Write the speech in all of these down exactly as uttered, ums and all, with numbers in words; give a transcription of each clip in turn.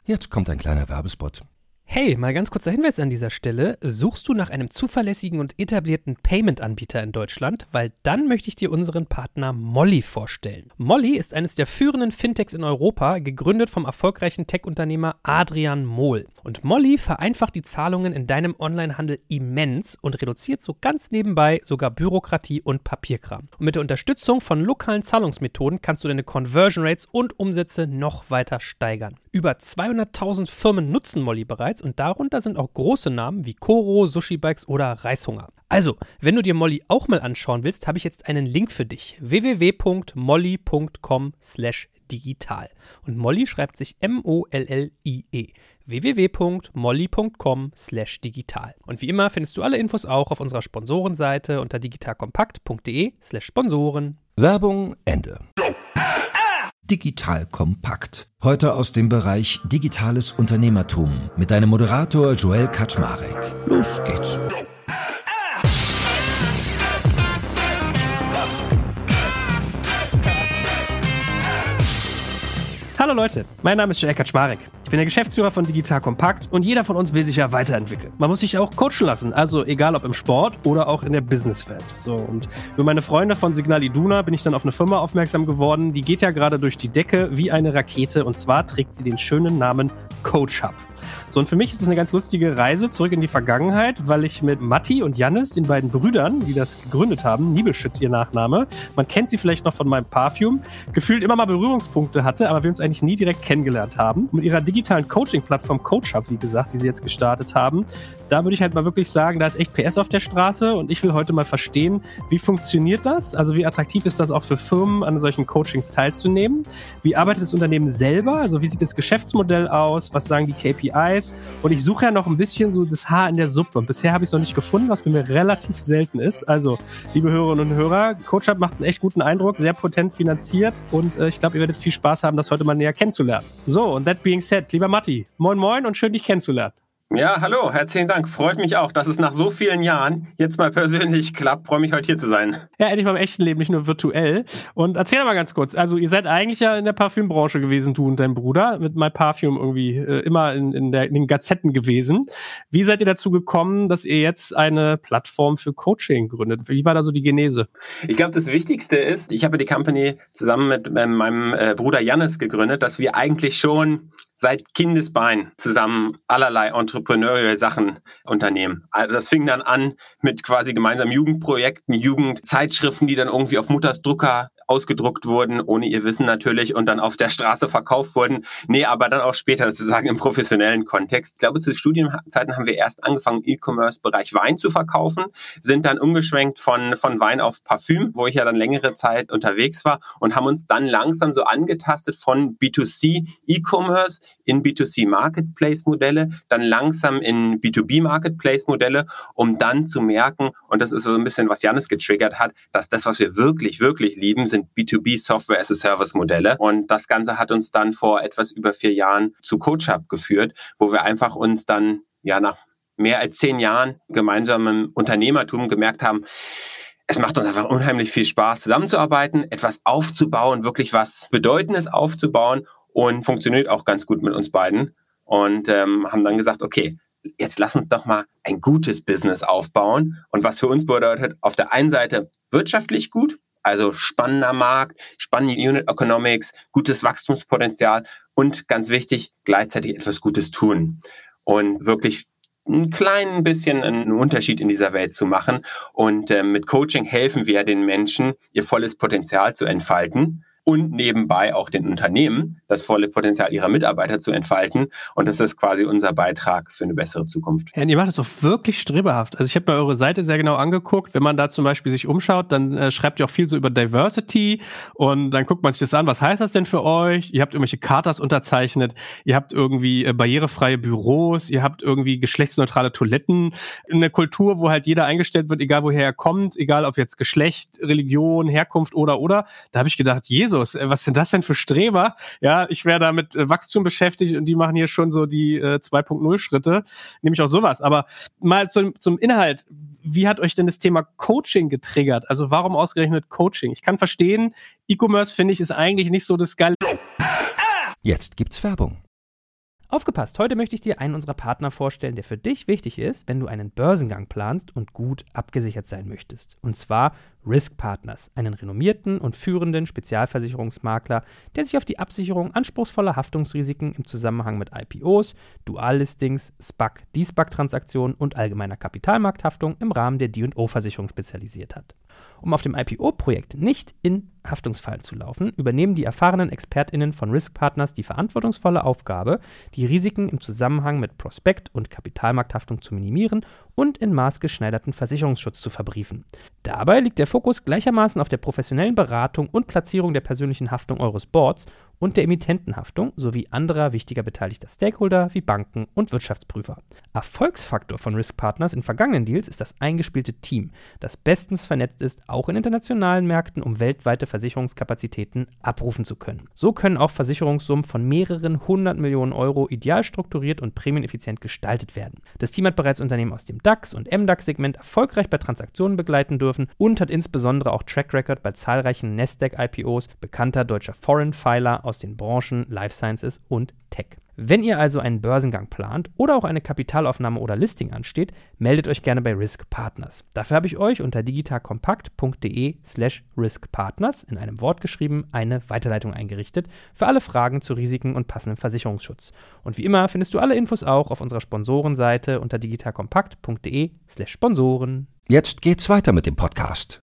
Jetzt kommt ein kleiner Werbespot. Hey, mal ganz kurzer Hinweis an dieser Stelle. Suchst du nach einem zuverlässigen und etablierten Payment-Anbieter in Deutschland? Weil dann möchte ich dir unseren Partner Molly vorstellen. Molly ist eines der führenden Fintechs in Europa, gegründet vom erfolgreichen Tech-Unternehmer Adrian Mohl. Und Molly vereinfacht die Zahlungen in deinem Onlinehandel immens und reduziert so ganz nebenbei sogar Bürokratie und Papierkram. Und mit der Unterstützung von lokalen Zahlungsmethoden kannst du deine Conversion Rates und Umsätze noch weiter steigern. Über zweihunderttausend Firmen nutzen Molly bereits und darunter sind auch große Namen wie Koro, Sushi Bikes oder Reishunger. Also, wenn du dir Molly auch mal anschauen willst, habe ich jetzt einen Link für dich. w w w punkt molly punkt com slash digital. Und Molly schreibt sich M O L L I E. w w w punkt molly punkt com slash digital. Und wie immer findest du alle Infos auch auf unserer Sponsorenseite unter digitalkompakt punkt de slash Sponsoren. Werbung Ende. Digital Kompakt. Heute aus dem Bereich Digitales Unternehmertum mit deinem Moderator Joel Kaczmarek. Los geht's. Hallo Leute, mein Name ist Joel Kaczmarek. Ich bin der Geschäftsführer von Digital Kompakt und jeder von uns will sich ja weiterentwickeln. Man muss sich auch coachen lassen, also egal ob im Sport oder auch in der Businesswelt. So, und über meine Freunde von Signal Iduna bin ich dann auf eine Firma aufmerksam geworden, die geht ja gerade durch die Decke wie eine Rakete und zwar trägt sie den schönen Namen CoachHub. So, und für mich ist es eine ganz lustige Reise zurück in die Vergangenheit, weil ich mit Matti und Jannis, den beiden Brüdern, die das gegründet haben, Niebelschütz ihr Nachname, man kennt sie vielleicht noch von meinem Parfüm, gefühlt immer mal Berührungspunkte hatte, aber wir uns eigentlich nie direkt kennengelernt haben. Mit ihrer digitalen Coaching-Plattform CoachHub, wie gesagt, die sie jetzt gestartet haben, da würde ich halt mal wirklich sagen, da ist echt P S auf der Straße und ich will heute mal verstehen, wie funktioniert das? Also wie attraktiv ist das auch für Firmen, an solchen Coachings teilzunehmen? Wie arbeitet das Unternehmen selber? Also wie sieht das Geschäftsmodell aus? Was sagen die K P Is? Und ich suche ja noch ein bisschen so das Haar in der Suppe. Und bisher habe ich es noch nicht gefunden, was bei mir relativ selten ist. Also, liebe Hörerinnen und Hörer, CoachHub macht einen echt guten Eindruck, sehr potent finanziert und äh, ich glaube, ihr werdet viel Spaß haben, das heute mal näher kennenzulernen. So, und that being said, lieber Matti, moin moin und schön, dich kennenzulernen. Ja, hallo, herzlichen Dank. Freut mich auch, dass es nach so vielen Jahren jetzt mal persönlich klappt. Freue mich, heute hier zu sein. Ja, endlich mal im echten Leben, nicht nur virtuell. Und erzähl doch mal ganz kurz. Also, ihr seid eigentlich ja in der Parfümbranche gewesen, du und dein Bruder, mit My Parfum irgendwie äh, immer in, in, der, in den Gazetten gewesen. Wie seid ihr dazu gekommen, dass ihr jetzt eine Plattform für Coaching gründet? Wie war da so die Genese? Ich glaube, das Wichtigste ist, ich habe die Company zusammen mit äh, meinem äh, Bruder Jannis gegründet, dass wir eigentlich schon seit Kindesbein zusammen allerlei entrepreneurial Sachen unternehmen. Also das fing dann an mit quasi gemeinsamen Jugendprojekten, Jugendzeitschriften, die dann irgendwie auf Mutters Drucker ausgedruckt wurden, ohne ihr Wissen natürlich, und dann auf der Straße verkauft wurden. Nee, aber dann auch später sozusagen im professionellen Kontext. Ich glaube, zu Studienzeiten haben wir erst angefangen, E-Commerce-Bereich Wein zu verkaufen, sind dann umgeschwenkt von, von Wein auf Parfüm, wo ich ja dann längere Zeit unterwegs war und haben uns dann langsam so angetastet von B zwei C E-Commerce in B zwei C Marketplace-Modelle, dann langsam in B zwei B Marketplace-Modelle, um dann zu merken, und das ist so ein bisschen, was Jannis getriggert hat, dass das, was wir wirklich, wirklich lieben, sind B zwei B Software as a Service Modelle. Und das Ganze hat uns dann vor etwas über vier Jahren zu CoachHub geführt, wo wir einfach uns dann ja nach mehr als zehn Jahren gemeinsamem Unternehmertum gemerkt haben, es macht uns einfach unheimlich viel Spaß, zusammenzuarbeiten, etwas aufzubauen, wirklich was Bedeutendes aufzubauen, und funktioniert auch ganz gut mit uns beiden. Und ähm, haben dann gesagt, okay, jetzt lass uns doch mal ein gutes Business aufbauen. Und was für uns bedeutet, auf der einen Seite wirtschaftlich gut, also spannender Markt, spannende Unit Economics, gutes Wachstumspotenzial und ganz wichtig, gleichzeitig etwas Gutes tun. Und wirklich ein klein bisschen einen Unterschied in dieser Welt zu machen. Und äh, mit Coaching helfen wir den Menschen, ihr volles Potenzial zu entfalten. Und nebenbei auch den Unternehmen das volle Potenzial ihrer Mitarbeiter zu entfalten. Und das ist quasi unser Beitrag für eine bessere Zukunft. Ja, und ihr macht das doch wirklich streberhaft. Also ich habe mir eure Seite sehr genau angeguckt. Wenn man da zum Beispiel sich umschaut, dann äh, schreibt ihr auch viel so über Diversity. Und dann guckt man sich das an. Was heißt das denn für euch? Ihr habt irgendwelche Chartas unterzeichnet. Ihr habt irgendwie äh, barrierefreie Büros. Ihr habt irgendwie geschlechtsneutrale Toiletten. Eine Kultur, wo halt jeder eingestellt wird, egal woher er kommt. Egal ob jetzt Geschlecht, Religion, Herkunft oder, oder. Da habe ich gedacht, Jesus, was sind das denn für Streber? Ja, ich wäre da mit Wachstum beschäftigt und die machen hier schon so die äh, zwei Punkt null Schritte, nämlich auch sowas. Aber mal zum, zum Inhalt. Wie hat euch denn das Thema Coaching getriggert? Also warum ausgerechnet Coaching? Ich kann verstehen, E-Commerce, finde ich, ist eigentlich nicht so das Geile. Jetzt gibt's Werbung. Aufgepasst, heute möchte ich dir einen unserer Partner vorstellen, der für dich wichtig ist, wenn du einen Börsengang planst und gut abgesichert sein möchtest. Und zwar Risk Partners, einen renommierten und führenden Spezialversicherungsmakler, der sich auf die Absicherung anspruchsvoller Haftungsrisiken im Zusammenhang mit I P Os, Duallistings, SPAC, De-SPAC-Transaktionen und allgemeiner Kapitalmarkthaftung im Rahmen der D und O-Versicherung spezialisiert hat. Um auf dem I P O-Projekt nicht in Haftungsfallen zu laufen, übernehmen die erfahrenen ExpertInnen von Risk Partners die verantwortungsvolle Aufgabe, die Risiken im Zusammenhang mit Prospekt- und Kapitalmarkthaftung zu minimieren und in maßgeschneiderten Versicherungsschutz zu verbriefen. Dabei liegt der Fokus gleichermaßen auf der professionellen Beratung und Platzierung der persönlichen Haftung eures Boards und der Emittentenhaftung sowie anderer wichtiger beteiligter Stakeholder wie Banken und Wirtschaftsprüfer. Erfolgsfaktor von Risk Partners in vergangenen Deals ist das eingespielte Team, das bestens vernetzt ist, auch in internationalen Märkten, um weltweite Versicherungskapazitäten abrufen zu können. So können auch Versicherungssummen von mehreren hundert Millionen Euro ideal strukturiert und prämieneffizient gestaltet werden. Das Team hat bereits Unternehmen aus dem DAX- und M DAX-Segment erfolgreich bei Transaktionen begleiten dürfen und hat insbesondere auch Track Record bei zahlreichen Nasdaq-I P Os bekannter deutscher Foreign Filer aus den Branchen Life Sciences und Tech. Wenn ihr also einen Börsengang plant oder auch eine Kapitalaufnahme oder Listing ansteht, meldet euch gerne bei Risk Partners. Dafür habe ich euch unter digitalkompakt.de slash riskpartners in einem Wort geschrieben eine Weiterleitung eingerichtet für alle Fragen zu Risiken und passendem Versicherungsschutz. Und wie immer findest du alle Infos auch auf unserer Sponsorenseite unter digitalkompakt.de slash Sponsoren. Jetzt geht's weiter mit dem Podcast.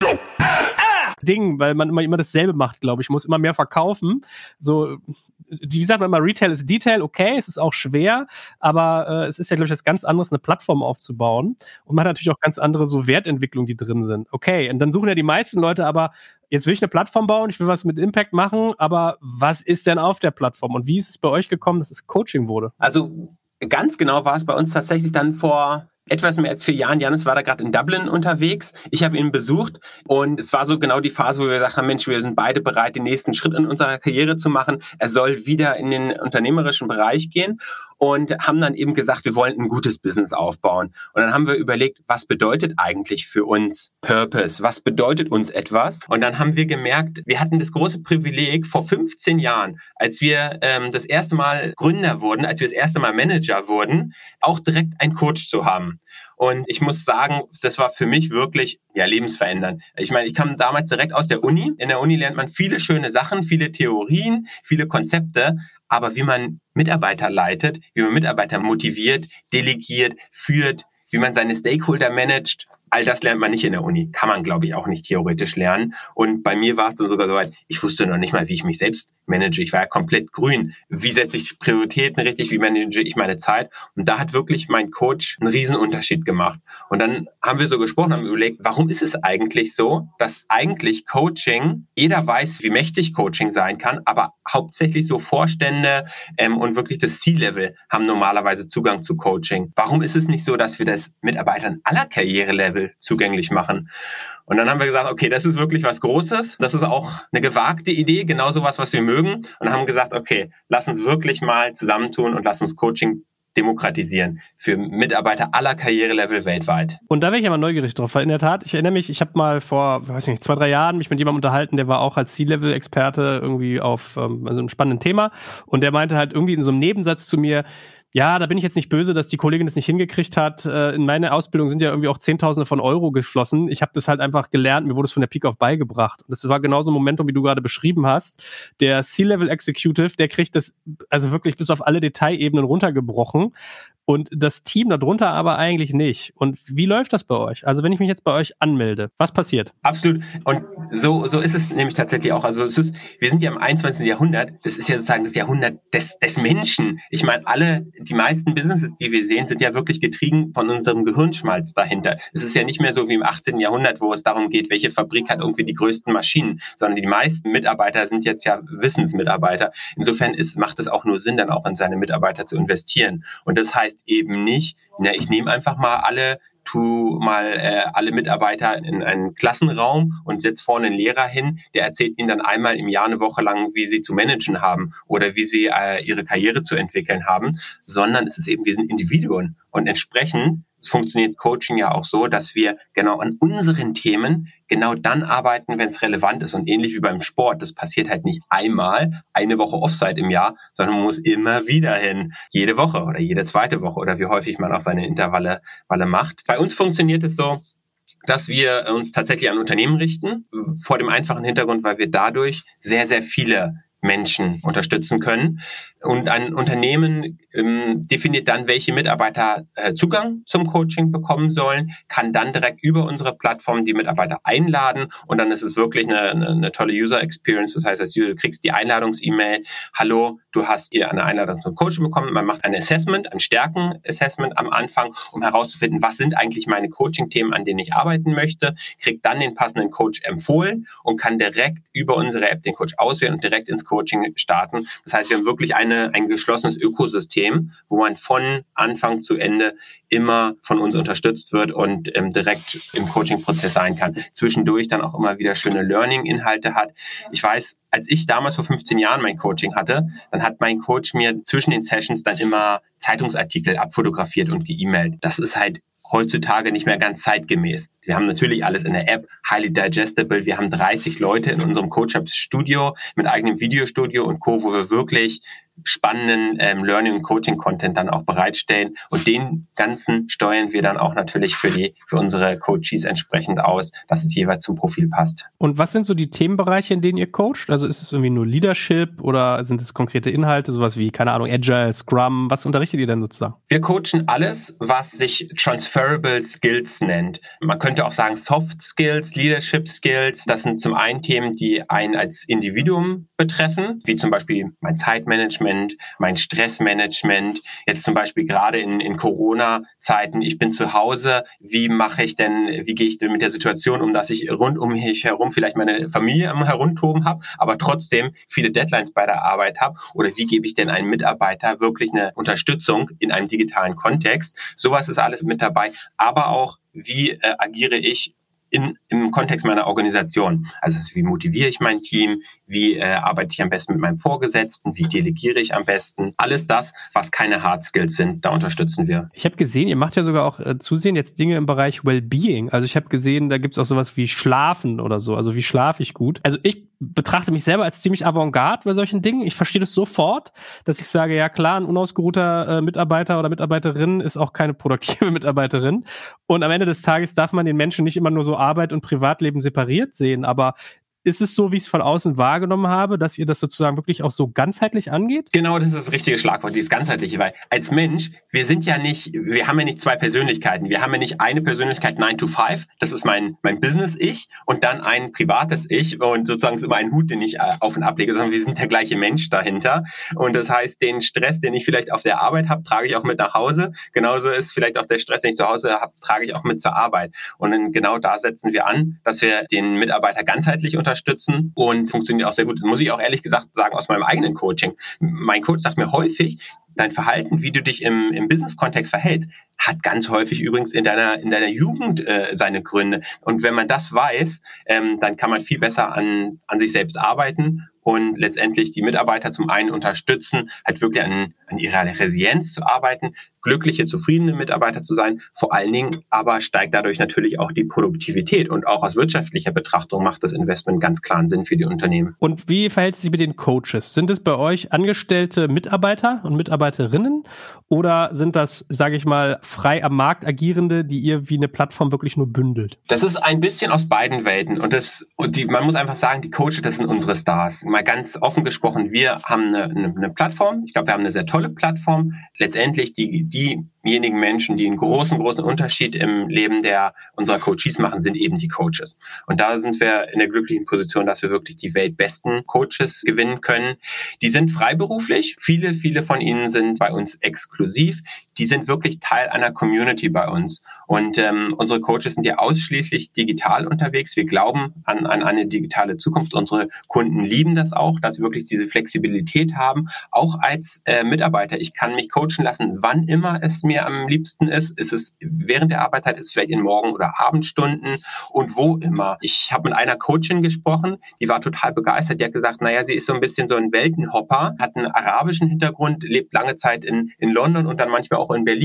Ding, weil man immer, immer dasselbe macht, glaube ich. Muss immer mehr verkaufen. So, wie sagt man immer, Retail ist Detail, okay, es ist auch schwer, aber äh, es ist ja, glaube ich, was ganz anderes, eine Plattform aufzubauen. Und man hat natürlich auch ganz andere so Wertentwicklungen, die drin sind. Okay, und dann suchen ja die meisten Leute aber, jetzt will ich eine Plattform bauen, ich will was mit Impact machen, aber was ist denn auf der Plattform? Und wie ist es bei euch gekommen, dass es Coaching wurde? Also ganz genau war es bei uns tatsächlich dann vor etwas mehr als vier Jahren. Jannis war da gerade in Dublin unterwegs. Ich habe ihn besucht und es war so genau die Phase, wo wir gesagt haben, Mensch, wir sind beide bereit, den nächsten Schritt in unserer Karriere zu machen. Er soll wieder in den unternehmerischen Bereich gehen und haben dann eben gesagt, wir wollen ein gutes Business aufbauen. Und dann haben wir überlegt, was bedeutet eigentlich für uns Purpose? Was bedeutet uns etwas? Und dann haben wir gemerkt, wir hatten das große Privileg vor fünfzehn Jahren, als wir ähm, das erste Mal Gründer wurden, als wir das erste Mal Manager wurden, auch direkt einen Coach zu haben. Und ich muss sagen, das war für mich wirklich ja lebensverändernd. Ich meine, ich kam damals direkt aus der Uni. In der Uni lernt man viele schöne Sachen, viele Theorien, viele Konzepte. Aber wie man Mitarbeiter leitet, wie man Mitarbeiter motiviert, delegiert, führt, wie man seine Stakeholder managt, all das lernt man nicht in der Uni. Kann man, glaube ich, auch nicht theoretisch lernen. Und bei mir war es dann sogar so weit, ich wusste noch nicht mal, wie ich mich selbst manage. Ich war ja komplett grün. Wie setze ich Prioritäten richtig? Wie manage ich meine Zeit? Und da hat wirklich mein Coach einen Riesenunterschied gemacht. Und dann haben wir so gesprochen, haben überlegt, warum ist es eigentlich so, dass eigentlich Coaching, jeder weiß, wie mächtig Coaching sein kann, aber hauptsächlich so Vorstände ähm, und wirklich das C-Level haben normalerweise Zugang zu Coaching. Warum ist es nicht so, dass wir das Mitarbeitern aller Karrierelevel zugänglich machen? Und dann haben wir gesagt, okay, das ist wirklich was Großes. Das ist auch eine gewagte Idee, genau sowas, was wir mögen. Und haben gesagt, okay, lass uns wirklich mal zusammentun und lass uns Coaching demokratisieren für Mitarbeiter aller Karrierelevel weltweit. Und da wäre ich aber neugierig drauf, weil in der Tat, ich erinnere mich, ich habe mal vor, weiß nicht, zwei, drei Jahren mich mit jemandem unterhalten, der war auch als C-Level-Experte irgendwie auf ähm, also einem spannenden Thema und der meinte halt irgendwie in so einem Nebensatz zu mir, ja, da bin ich jetzt nicht böse, dass die Kollegin das nicht hingekriegt hat. In meine Ausbildung sind ja irgendwie auch Zehntausende von Euro geflossen. Ich habe das halt einfach gelernt, mir wurde es von der Pike auf beigebracht. Und das war genauso ein Momentum, wie du gerade beschrieben hast. Der C-Level Executive, der kriegt das also wirklich bis auf alle Detailebenen runtergebrochen. Und das Team darunter aber eigentlich nicht. Und wie läuft das bei euch? Also wenn ich mich jetzt bei euch anmelde, was passiert? Absolut. Und so so ist es nämlich tatsächlich auch. Also es ist, wir sind ja im einundzwanzigsten Jahrhundert. Das ist ja sozusagen das Jahrhundert des, des Menschen. Ich meine, alle, die meisten Businesses, die wir sehen, sind ja wirklich getrieben von unserem Gehirnschmalz dahinter. Es ist ja nicht mehr so wie im achtzehnten Jahrhundert, wo es darum geht, welche Fabrik hat irgendwie die größten Maschinen, sondern die meisten Mitarbeiter sind jetzt ja Wissensmitarbeiter. Insofern ist, macht es auch nur Sinn, dann auch in seine Mitarbeiter zu investieren. Und das heißt eben nicht, na, ich nehme einfach mal alle, tu mal äh, alle Mitarbeiter in einen Klassenraum und setze vorne einen Lehrer hin, der erzählt ihnen dann einmal im Jahr eine Woche lang, wie sie zu managen haben oder wie sie äh, ihre Karriere zu entwickeln haben, sondern es ist eben, wir sind Individuen. Und entsprechend funktioniert Coaching ja auch so, dass wir genau an unseren Themen genau dann arbeiten, wenn es relevant ist. Und ähnlich wie beim Sport, das passiert halt nicht einmal, eine Woche Offside im Jahr, sondern man muss immer wieder hin, jede Woche oder jede zweite Woche oder wie häufig man auch seine Intervalle Walle macht. Bei uns funktioniert es so, dass wir uns tatsächlich an Unternehmen richten, vor dem einfachen Hintergrund, weil wir dadurch sehr, sehr viele Menschen unterstützen können. Und ein Unternehmen ähm, definiert dann, welche Mitarbeiter äh, Zugang zum Coaching bekommen sollen, kann dann direkt über unsere Plattform die Mitarbeiter einladen und dann ist es wirklich eine, eine, eine tolle User Experience. Das heißt, du kriegst die Einladungs-E-Mail, hallo, du hast hier eine Einladung zum Coaching bekommen. Man macht ein Assessment, ein Stärken-Assessment am Anfang, um herauszufinden, was sind eigentlich meine Coaching-Themen, an denen ich arbeiten möchte, kriegt dann den passenden Coach empfohlen und kann direkt über unsere App den Coach auswählen und direkt ins Coaching starten. Das heißt, wir haben wirklich eine ein geschlossenes Ökosystem, wo man von Anfang zu Ende immer von uns unterstützt wird und ähm, direkt im Coaching-Prozess sein kann. Zwischendurch dann auch immer wieder schöne Learning-Inhalte hat. Ich weiß, als ich damals vor fünfzehn Jahren mein Coaching hatte, dann hat mein Coach mir zwischen den Sessions dann immer Zeitungsartikel abfotografiert und ge-E-Mailt. Das ist halt heutzutage nicht mehr ganz zeitgemäß. Wir haben natürlich alles in der App, highly digestible. Wir haben dreißig Leute in unserem Coach-Hub-Studio mit eigenem Videostudio und Co., wo wir wirklich spannenden ähm, Learning- und Coaching-Content dann auch bereitstellen. Und den ganzen steuern wir dann auch natürlich für die für unsere Coaches entsprechend aus, dass es jeweils zum Profil passt. Und was sind so die Themenbereiche, in denen ihr coacht? Also ist es irgendwie nur Leadership oder sind es konkrete Inhalte, sowas wie, keine Ahnung, Agile, Scrum? Was unterrichtet ihr denn sozusagen? Wir coachen alles, was sich Transferable Skills nennt. Man könnte auch sagen Soft Skills, Leadership Skills. Das sind zum einen Themen, die einen als Individuum betreffen, wie zum Beispiel mein Zeitmanagement, mein Stressmanagement. Jetzt zum Beispiel gerade in, in Corona-Zeiten, ich bin zu Hause, wie mache ich denn, wie gehe ich denn mit der Situation um, dass ich rund um mich herum vielleicht meine Familie am Herumtoben habe, aber trotzdem viele Deadlines bei der Arbeit habe? Oder wie gebe ich denn einem Mitarbeiter wirklich eine Unterstützung in einem digitalen Kontext? Sowas ist alles mit dabei, aber auch, wie äh, agiere ich In, im Kontext meiner Organisation. Also wie motiviere ich mein Team, wie äh, arbeite ich am besten mit meinem Vorgesetzten, wie delegiere ich am besten. Alles das, was keine Hard Skills sind, da unterstützen wir. Ich habe gesehen, ihr macht ja sogar auch äh, zusehen jetzt Dinge im Bereich Wellbeing. Also ich habe gesehen, da gibt es auch sowas wie Schlafen oder so. Also wie schlafe ich gut? Also ich betrachte mich selber als ziemlich avantgarde bei solchen Dingen. Ich verstehe das sofort, dass ich sage, ja klar, ein unausgeruhter äh, Mitarbeiter oder Mitarbeiterin ist auch keine produktive Mitarbeiterin. Und am Ende des Tages darf man den Menschen nicht immer nur so Arbeit und Privatleben separiert sehen, aber ist es so, wie ich es von außen wahrgenommen habe, dass ihr das sozusagen wirklich auch so ganzheitlich angeht? Genau, das ist das richtige Schlagwort, dieses Ganzheitliche, weil als Mensch, wir sind ja nicht, wir haben ja nicht zwei Persönlichkeiten. Wir haben ja nicht eine Persönlichkeit nine to five, das ist mein mein Business-Ich und dann ein privates Ich und sozusagen ist immer ein Hut, den ich auf und ablege, sondern wir sind der gleiche Mensch dahinter. Und das heißt, den Stress, den ich vielleicht auf der Arbeit habe, trage ich auch mit nach Hause. Genauso ist vielleicht auch der Stress, den ich zu Hause habe, trage ich auch mit zur Arbeit. Und dann genau da setzen wir an, dass wir den Mitarbeiter ganzheitlich unterstützen. unterstützen und funktioniert auch sehr gut. Das muss ich auch ehrlich gesagt sagen aus meinem eigenen Coaching. Mein Coach sagt mir häufig, dein Verhalten, wie du dich im, im Business-Kontext verhältst, hat ganz häufig übrigens in deiner in deiner Jugend äh, seine Gründe. Und wenn man das weiß, ähm, dann kann man viel besser an an sich selbst arbeiten und letztendlich die Mitarbeiter zum einen unterstützen, halt wirklich an, an ihrer Resilienz zu arbeiten, glückliche, zufriedene Mitarbeiter zu sein. Vor allen Dingen aber steigt dadurch natürlich auch die Produktivität. Und auch aus wirtschaftlicher Betrachtung macht das Investment ganz klaren Sinn für die Unternehmen. Und wie verhält es sich mit den Coaches? Sind es bei euch angestellte Mitarbeiter und Mitarbeiterinnen oder sind das, sage ich mal, frei am Markt agierende, die ihr wie eine Plattform wirklich nur bündelt? Das ist ein bisschen aus beiden Welten. Und, das, und die, man muss einfach sagen, die Coaches, das sind unsere Stars. Mal ganz offen gesprochen, wir haben eine, eine, eine Plattform. Ich glaube, wir haben eine sehr tolle Plattform. Letztendlich die, diejenigen Menschen, die einen großen, großen Unterschied im Leben der unserer Coaches machen, sind eben die Coaches. Und da sind wir in der glücklichen Position, dass wir wirklich die weltbesten Coaches gewinnen können. Die sind freiberuflich. Viele, viele von ihnen sind bei uns exklusiv. Die sind wirklich Teil einer Community bei uns. Und ähm, unsere Coaches sind ja ausschließlich digital unterwegs. Wir glauben an, an eine digitale Zukunft. Unsere Kunden lieben das auch, dass wir wirklich diese Flexibilität haben. Auch als äh, Mitarbeiter. Ich kann mich coachen lassen, wann immer es mir am liebsten ist. Ist es während der Arbeitszeit, ist es vielleicht in Morgen- oder Abendstunden und wo immer. Ich habe mit einer Coachin gesprochen, die war total begeistert. Die hat gesagt, naja, sie ist so ein bisschen so ein Weltenhopper, hat einen arabischen Hintergrund, lebt lange Zeit in, in London und dann manchmal auch in Berlin.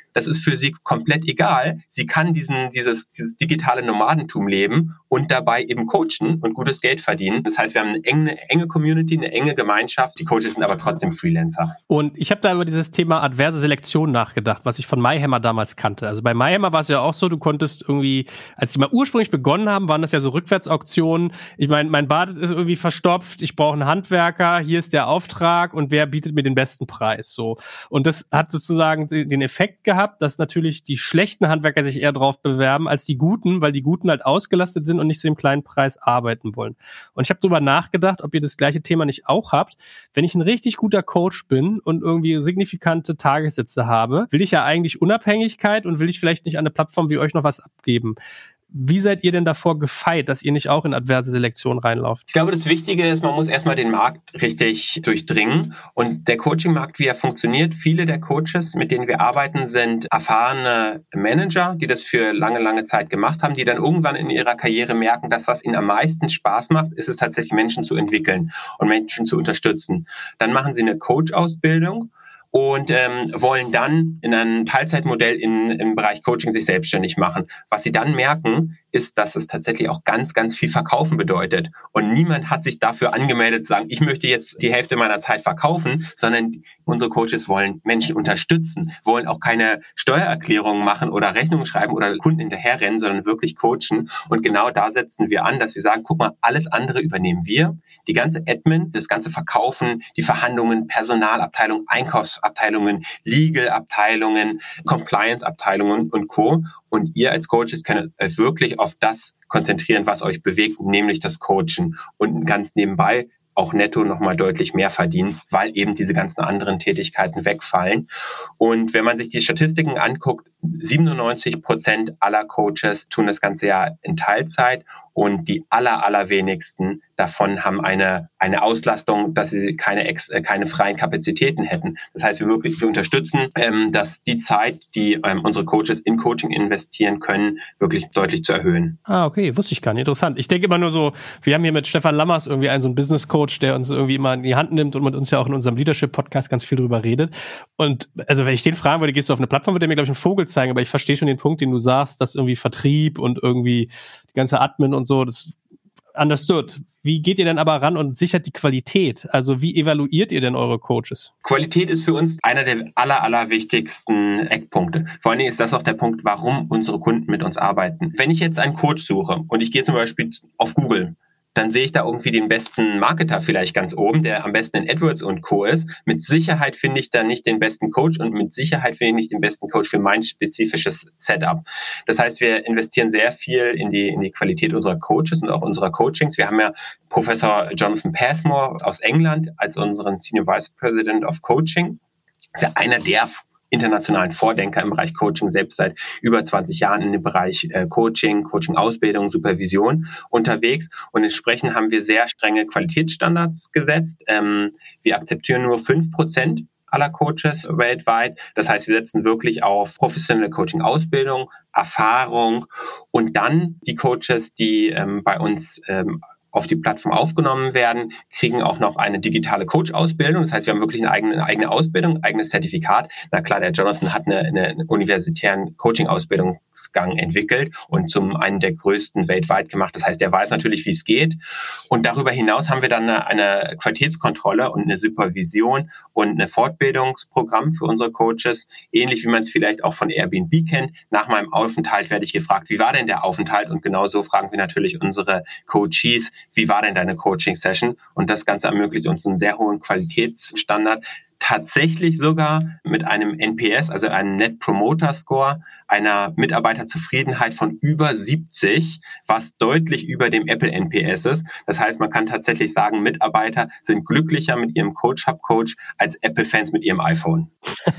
das ist für sie komplett egal. Sie kann diesen, dieses, dieses digitale Nomadentum leben und dabei eben coachen und gutes Geld verdienen. Das heißt, wir haben eine enge, enge Community, eine enge Gemeinschaft. Die Coaches sind aber trotzdem Freelancer. Und ich habe da über dieses Thema adverse Selektion nachgedacht, was ich von MyHammer damals kannte. Also bei MyHammer war es ja auch so, du konntest irgendwie, als die mal ursprünglich begonnen haben, waren das ja so Rückwärtsauktionen. Ich meine, mein Bad ist irgendwie verstopft, ich brauche einen Handwerker, hier ist der Auftrag und wer bietet mir den besten Preis? So. Und das hat sozusagen den Effekt gehabt, dass natürlich die schlechten Handwerker sich eher drauf bewerben als die guten, weil die guten halt ausgelastet sind und nicht zu dem kleinen Preis arbeiten wollen. Und ich habe darüber nachgedacht, ob ihr das gleiche Thema nicht auch habt. Wenn ich ein richtig guter Coach bin und irgendwie signifikante Tagessätze habe, will ich ja eigentlich Unabhängigkeit und will ich vielleicht nicht an eine Plattform wie euch noch was abgeben. Wie seid ihr denn davor gefeit, dass ihr nicht auch in adverse Selektion reinlauft? Ich glaube, das Wichtige ist, man muss erstmal den Markt richtig durchdringen. Und der Coaching-Markt, wie er funktioniert, viele der Coaches, mit denen wir arbeiten, sind erfahrene Manager, die das für lange, lange Zeit gemacht haben, die dann irgendwann in ihrer Karriere merken, dass was ihnen am meisten Spaß macht, ist es tatsächlich, Menschen zu entwickeln und Menschen zu unterstützen. Dann machen sie eine Coach-Ausbildung und ähm, wollen dann in einem Teilzeitmodell in, im Bereich Coaching sich selbstständig machen. Was sie dann merken, ist, dass es tatsächlich auch ganz, ganz viel Verkaufen bedeutet. Und niemand hat sich dafür angemeldet, zu sagen, ich möchte jetzt die Hälfte meiner Zeit verkaufen, sondern unsere Coaches wollen Menschen unterstützen, wollen auch keine Steuererklärungen machen oder Rechnungen schreiben oder Kunden hinterherrennen, sondern wirklich coachen. Und genau da setzen wir an, dass wir sagen, guck mal, alles andere übernehmen wir. Die ganze Admin, das ganze Verkaufen, die Verhandlungen, Personalabteilung, Einkaufsabteilungen, Legal-Abteilungen, Compliance-Abteilungen und Co. Und ihr als Coaches könnt euch wirklich auf das konzentrieren, was euch bewegt, nämlich das Coachen. Und ganz nebenbei auch netto nochmal deutlich mehr verdienen, weil eben diese ganzen anderen Tätigkeiten wegfallen. Und wenn man sich die Statistiken anguckt, siebenundneunzig Prozent aller Coaches tun das ganze Jahr in Teilzeit und die aller, allerwenigsten davon haben eine, eine Auslastung, dass sie keine, ex, äh, keine freien Kapazitäten hätten. Das heißt, wir wirklich, wir unterstützen, ähm, dass die Zeit, die ähm, unsere Coaches in Coaching investieren können, wirklich deutlich zu erhöhen. Ah, okay, wusste ich gar nicht. Interessant. Ich denke immer nur so, wir haben hier mit Stefan Lammers irgendwie einen so einen Business Coach, der uns irgendwie immer in die Hand nimmt und mit uns ja auch in unserem Leadership-Podcast ganz viel drüber redet. Und also wenn ich den fragen würde, gehst du auf eine Plattform, würde der mir, glaube ich, einen Vogel zeigen, aber ich verstehe schon den Punkt, den du sagst, dass irgendwie Vertrieb und irgendwie die ganze Admin und so, das understood. Wie geht ihr denn aber ran und sichert die Qualität? Also wie evaluiert ihr denn eure Coaches? Qualität ist für uns einer der aller, aller wichtigsten Eckpunkte. Vor allen Dingen ist das auch der Punkt, warum unsere Kunden mit uns arbeiten. Wenn ich jetzt einen Coach suche und ich gehe zum Beispiel auf Google, dann sehe ich da irgendwie den besten Marketer vielleicht ganz oben, der am besten in AdWords und Co. ist. Mit Sicherheit finde ich da nicht den besten Coach und mit Sicherheit finde ich nicht den besten Coach für mein spezifisches Setup. Das heißt, wir investieren sehr viel in die, in die Qualität unserer Coaches und auch unserer Coachings. Wir haben ja Professor Jonathan Passmore aus England als unseren Senior Vice President of Coaching. Das ist ja einer der internationalen Vordenker im Bereich Coaching, selbst seit über zwanzig Jahren in dem Bereich äh, Coaching, Coaching-Ausbildung, Supervision unterwegs. Und entsprechend haben wir sehr strenge Qualitätsstandards gesetzt. Ähm, wir akzeptieren nur fünf Prozent aller Coaches weltweit. Das heißt, wir setzen wirklich auf professionelle Coaching-Ausbildung, Erfahrung und dann die Coaches, die ähm, bei uns ähm, auf die Plattform aufgenommen werden, kriegen auch noch eine digitale Coach-Ausbildung. Das heißt, wir haben wirklich eine eigene, eine eigene Ausbildung, ein eigenes Zertifikat. Na klar, der Jonathan hat eine, eine, eine universitären Coaching-Ausbildungsgang entwickelt und zum einen der größten weltweit gemacht. Das heißt, er weiß natürlich, wie es geht. Und darüber hinaus haben wir dann eine, eine Qualitätskontrolle und eine Supervision und ein Fortbildungsprogramm für unsere Coaches. Ähnlich wie man es vielleicht auch von Airbnb kennt. Nach meinem Aufenthalt werde ich gefragt, wie war denn der Aufenthalt? Und genauso fragen wir natürlich unsere Coaches, wie war denn deine Coaching-Session? Und das Ganze ermöglicht uns einen sehr hohen Qualitätsstandard, tatsächlich sogar mit einem N P S, also einem Net Promoter Score, einer Mitarbeiterzufriedenheit von über siebzig, was deutlich über dem Apple N P S ist. Das heißt, man kann tatsächlich sagen, Mitarbeiter sind glücklicher mit ihrem Coach Hub Coach als Apple-Fans mit ihrem iPhone.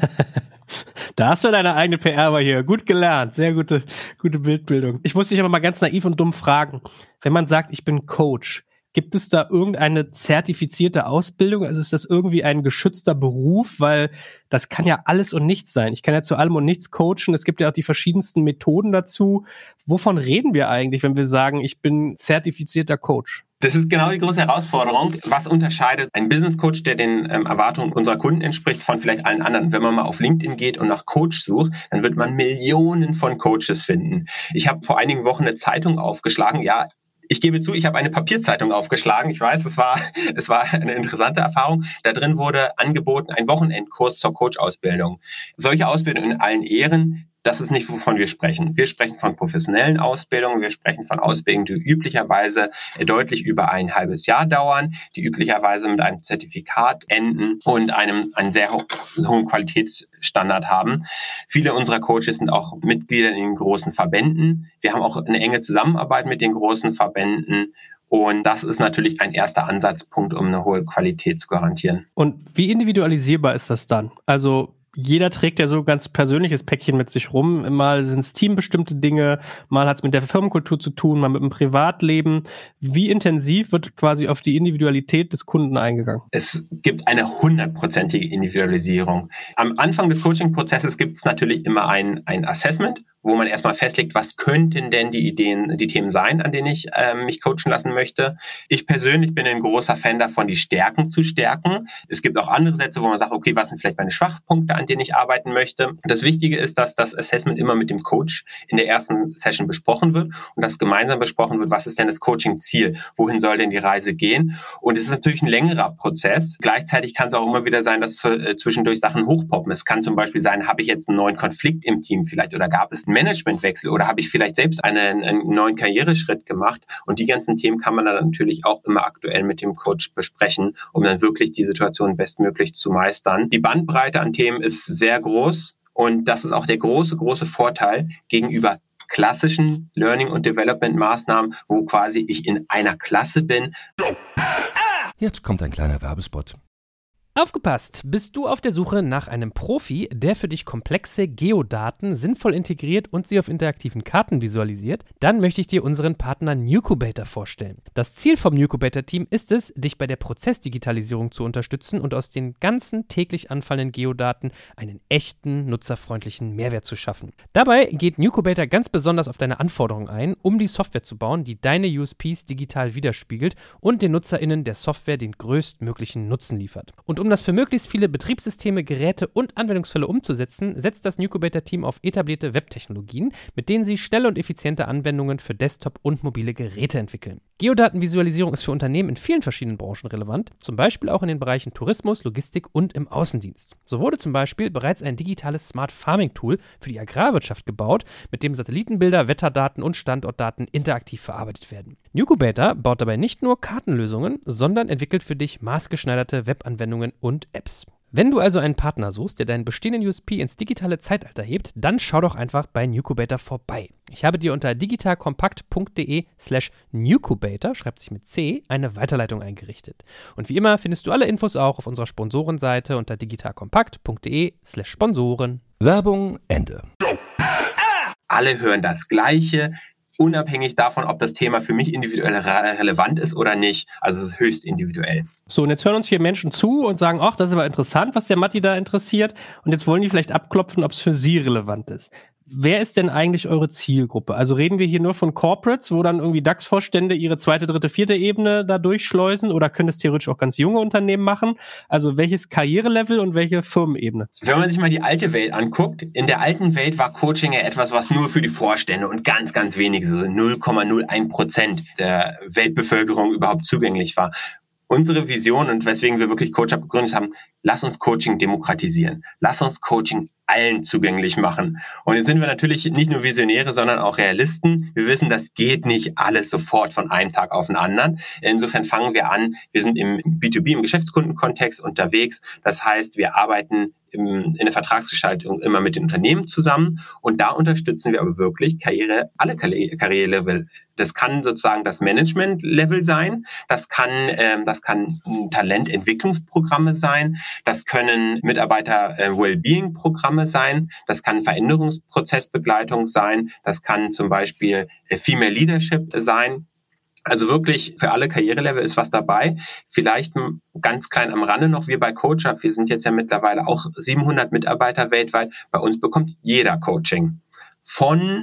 Da hast du deine eigene P R aber hier. Gut gelernt. Sehr gute, gute Bildbildung. Ich muss dich aber mal ganz naiv und dumm fragen. Wenn man sagt, ich bin Coach, gibt es da irgendeine zertifizierte Ausbildung? Also ist das irgendwie ein geschützter Beruf? Weil das kann ja alles und nichts sein. Ich kann ja zu allem und nichts coachen. Es gibt ja auch die verschiedensten Methoden dazu. Wovon reden wir eigentlich, wenn wir sagen, ich bin zertifizierter Coach? Das ist genau die große Herausforderung. Was unterscheidet ein Business Coach, der den ähm, Erwartungen unserer Kunden entspricht, von vielleicht allen anderen? Wenn man mal auf LinkedIn geht und nach Coach sucht, dann wird man Millionen von Coaches finden. Ich habe vor einigen Wochen eine Zeitung aufgeschlagen. Ja, ich gebe zu, ich habe eine Papierzeitung aufgeschlagen. Ich weiß, es war, es war eine interessante Erfahrung. Da drin wurde angeboten ein Wochenendkurs zur Coach-Ausbildung. Solche Ausbildungen in allen Ehren. Das ist nicht, wovon wir sprechen. Wir sprechen von professionellen Ausbildungen. Wir sprechen von Ausbildungen, die üblicherweise deutlich über ein halbes Jahr dauern, die üblicherweise mit einem Zertifikat enden und einem einen sehr ho- hohen Qualitätsstandard haben. Viele unserer Coaches sind auch Mitglieder in den großen Verbänden. Wir haben auch eine enge Zusammenarbeit mit den großen Verbänden. Und das ist natürlich ein erster Ansatzpunkt, um eine hohe Qualität zu garantieren. Und wie individualisierbar ist das dann? Also jeder trägt ja so ganz persönliches Päckchen mit sich rum. Mal sind es teambestimmte Dinge, mal hat es mit der Firmenkultur zu tun, mal mit dem Privatleben. Wie intensiv wird quasi auf die Individualität des Kunden eingegangen? Es gibt eine hundertprozentige Individualisierung. Am Anfang des Coaching-Prozesses gibt es natürlich immer ein, ein Assessment, wo man erstmal festlegt, was könnten denn die Ideen, die Themen sein, an denen ich äh, mich coachen lassen möchte. Ich persönlich bin ein großer Fan davon, die Stärken zu stärken. Es gibt auch andere Sätze, wo man sagt, okay, was sind vielleicht meine Schwachpunkte, an denen ich arbeiten möchte. Das Wichtige ist, dass das Assessment immer mit dem Coach in der ersten Session besprochen wird und dass gemeinsam besprochen wird, was ist denn das Coaching-Ziel, wohin soll denn die Reise gehen. Und es ist natürlich ein längerer Prozess. Gleichzeitig kann es auch immer wieder sein, dass äh, zwischendurch Sachen hochpoppen. Es kann zum Beispiel sein, habe ich jetzt einen neuen Konflikt im Team vielleicht oder gab es Managementwechsel oder habe ich vielleicht selbst einen, einen neuen Karriereschritt gemacht, und die ganzen Themen kann man dann natürlich auch immer aktuell mit dem Coach besprechen, um dann wirklich die Situation bestmöglich zu meistern. Die Bandbreite an Themen ist sehr groß, und das ist auch der große, große Vorteil gegenüber klassischen Learning- und Development-Maßnahmen, wo quasi ich in einer Klasse bin. Jetzt kommt ein kleiner Werbespot. Aufgepasst! Bist du auf der Suche nach einem Profi, der für dich komplexe Geodaten sinnvoll integriert und sie auf interaktiven Karten visualisiert? Dann möchte ich dir unseren Partner Nucubator vorstellen. Das Ziel vom Nucubator-Team ist es, dich bei der Prozessdigitalisierung zu unterstützen und aus den ganzen täglich anfallenden Geodaten einen echten, nutzerfreundlichen Mehrwert zu schaffen. Dabei geht Nucubator ganz besonders auf deine Anforderungen ein, um die Software zu bauen, die deine U S Ps digital widerspiegelt und den NutzerInnen der Software den größtmöglichen Nutzen liefert. Und um das für möglichst viele Betriebssysteme, Geräte und Anwendungsfälle umzusetzen, setzt das Nucubator-Team auf etablierte Webtechnologien, mit denen sie schnelle und effiziente Anwendungen für Desktop- und mobile Geräte entwickeln. Geodatenvisualisierung ist für Unternehmen in vielen verschiedenen Branchen relevant, zum Beispiel auch in den Bereichen Tourismus, Logistik und im Außendienst. So wurde zum Beispiel bereits ein digitales Smart Farming Tool für die Agrarwirtschaft gebaut, mit dem Satellitenbilder, Wetterdaten und Standortdaten interaktiv verarbeitet werden. Nucubator baut dabei nicht nur Kartenlösungen, sondern entwickelt für dich maßgeschneiderte Webanwendungen und Apps. Wenn du also einen Partner suchst, der deinen bestehenden U S P ins digitale Zeitalter hebt, dann schau doch einfach bei Nucubator vorbei. Ich habe dir unter digitalkompakt.de slash Nucubator, schreibt sich mit C, eine Weiterleitung eingerichtet. Und wie immer findest du alle Infos auch auf unserer Sponsorenseite unter digitalkompakt.de slash Sponsoren. Werbung Ende. Alle hören das Gleiche, unabhängig davon, ob das Thema für mich individuell re- relevant ist oder nicht. Also es ist höchst individuell. So, und jetzt hören uns hier Menschen zu und sagen, ach, das ist aber interessant, was der Matti da interessiert. Und jetzt wollen die vielleicht abklopfen, ob es für sie relevant ist. Wer ist denn eigentlich eure Zielgruppe? Also reden wir hier nur von Corporates, wo dann irgendwie DAX-Vorstände ihre zweite, dritte, vierte Ebene da durchschleusen, oder können es theoretisch auch ganz junge Unternehmen machen? Also welches Karrierelevel und welche Firmenebene? Wenn man sich mal die alte Welt anguckt, in der alten Welt war Coaching ja etwas, was nur für die Vorstände und ganz, ganz wenige, so null Komma null eins Prozent der Weltbevölkerung überhaupt zugänglich war. Unsere Vision, und weswegen wir wirklich CoachUp gegründet haben, lass uns Coaching demokratisieren. Lass uns Coaching allen zugänglich machen. Und jetzt sind wir natürlich nicht nur Visionäre, sondern auch Realisten. Wir wissen, das geht nicht alles sofort von einem Tag auf den anderen. Insofern fangen wir an, wir sind im B zwei B, im Geschäftskundenkontext unterwegs. Das heißt, wir arbeiten im, in der Vertragsgestaltung immer mit den Unternehmen zusammen, und da unterstützen wir aber wirklich Karriere, alle Karrierelevel. Das kann sozusagen das Management-Level sein, das kann, ähm, das kann Talententwicklungsprogramme sein, das können Mitarbeiter-Wellbeing-Programme sein, das kann Veränderungsprozessbegleitung sein, das kann zum Beispiel Female Leadership sein. Also wirklich für alle Karrierelevel ist was dabei. Vielleicht ganz klein am Rande noch, wir bei CoachUp, wir sind jetzt ja mittlerweile auch siebenhundert Mitarbeiter weltweit. Bei uns bekommt jeder Coaching. Von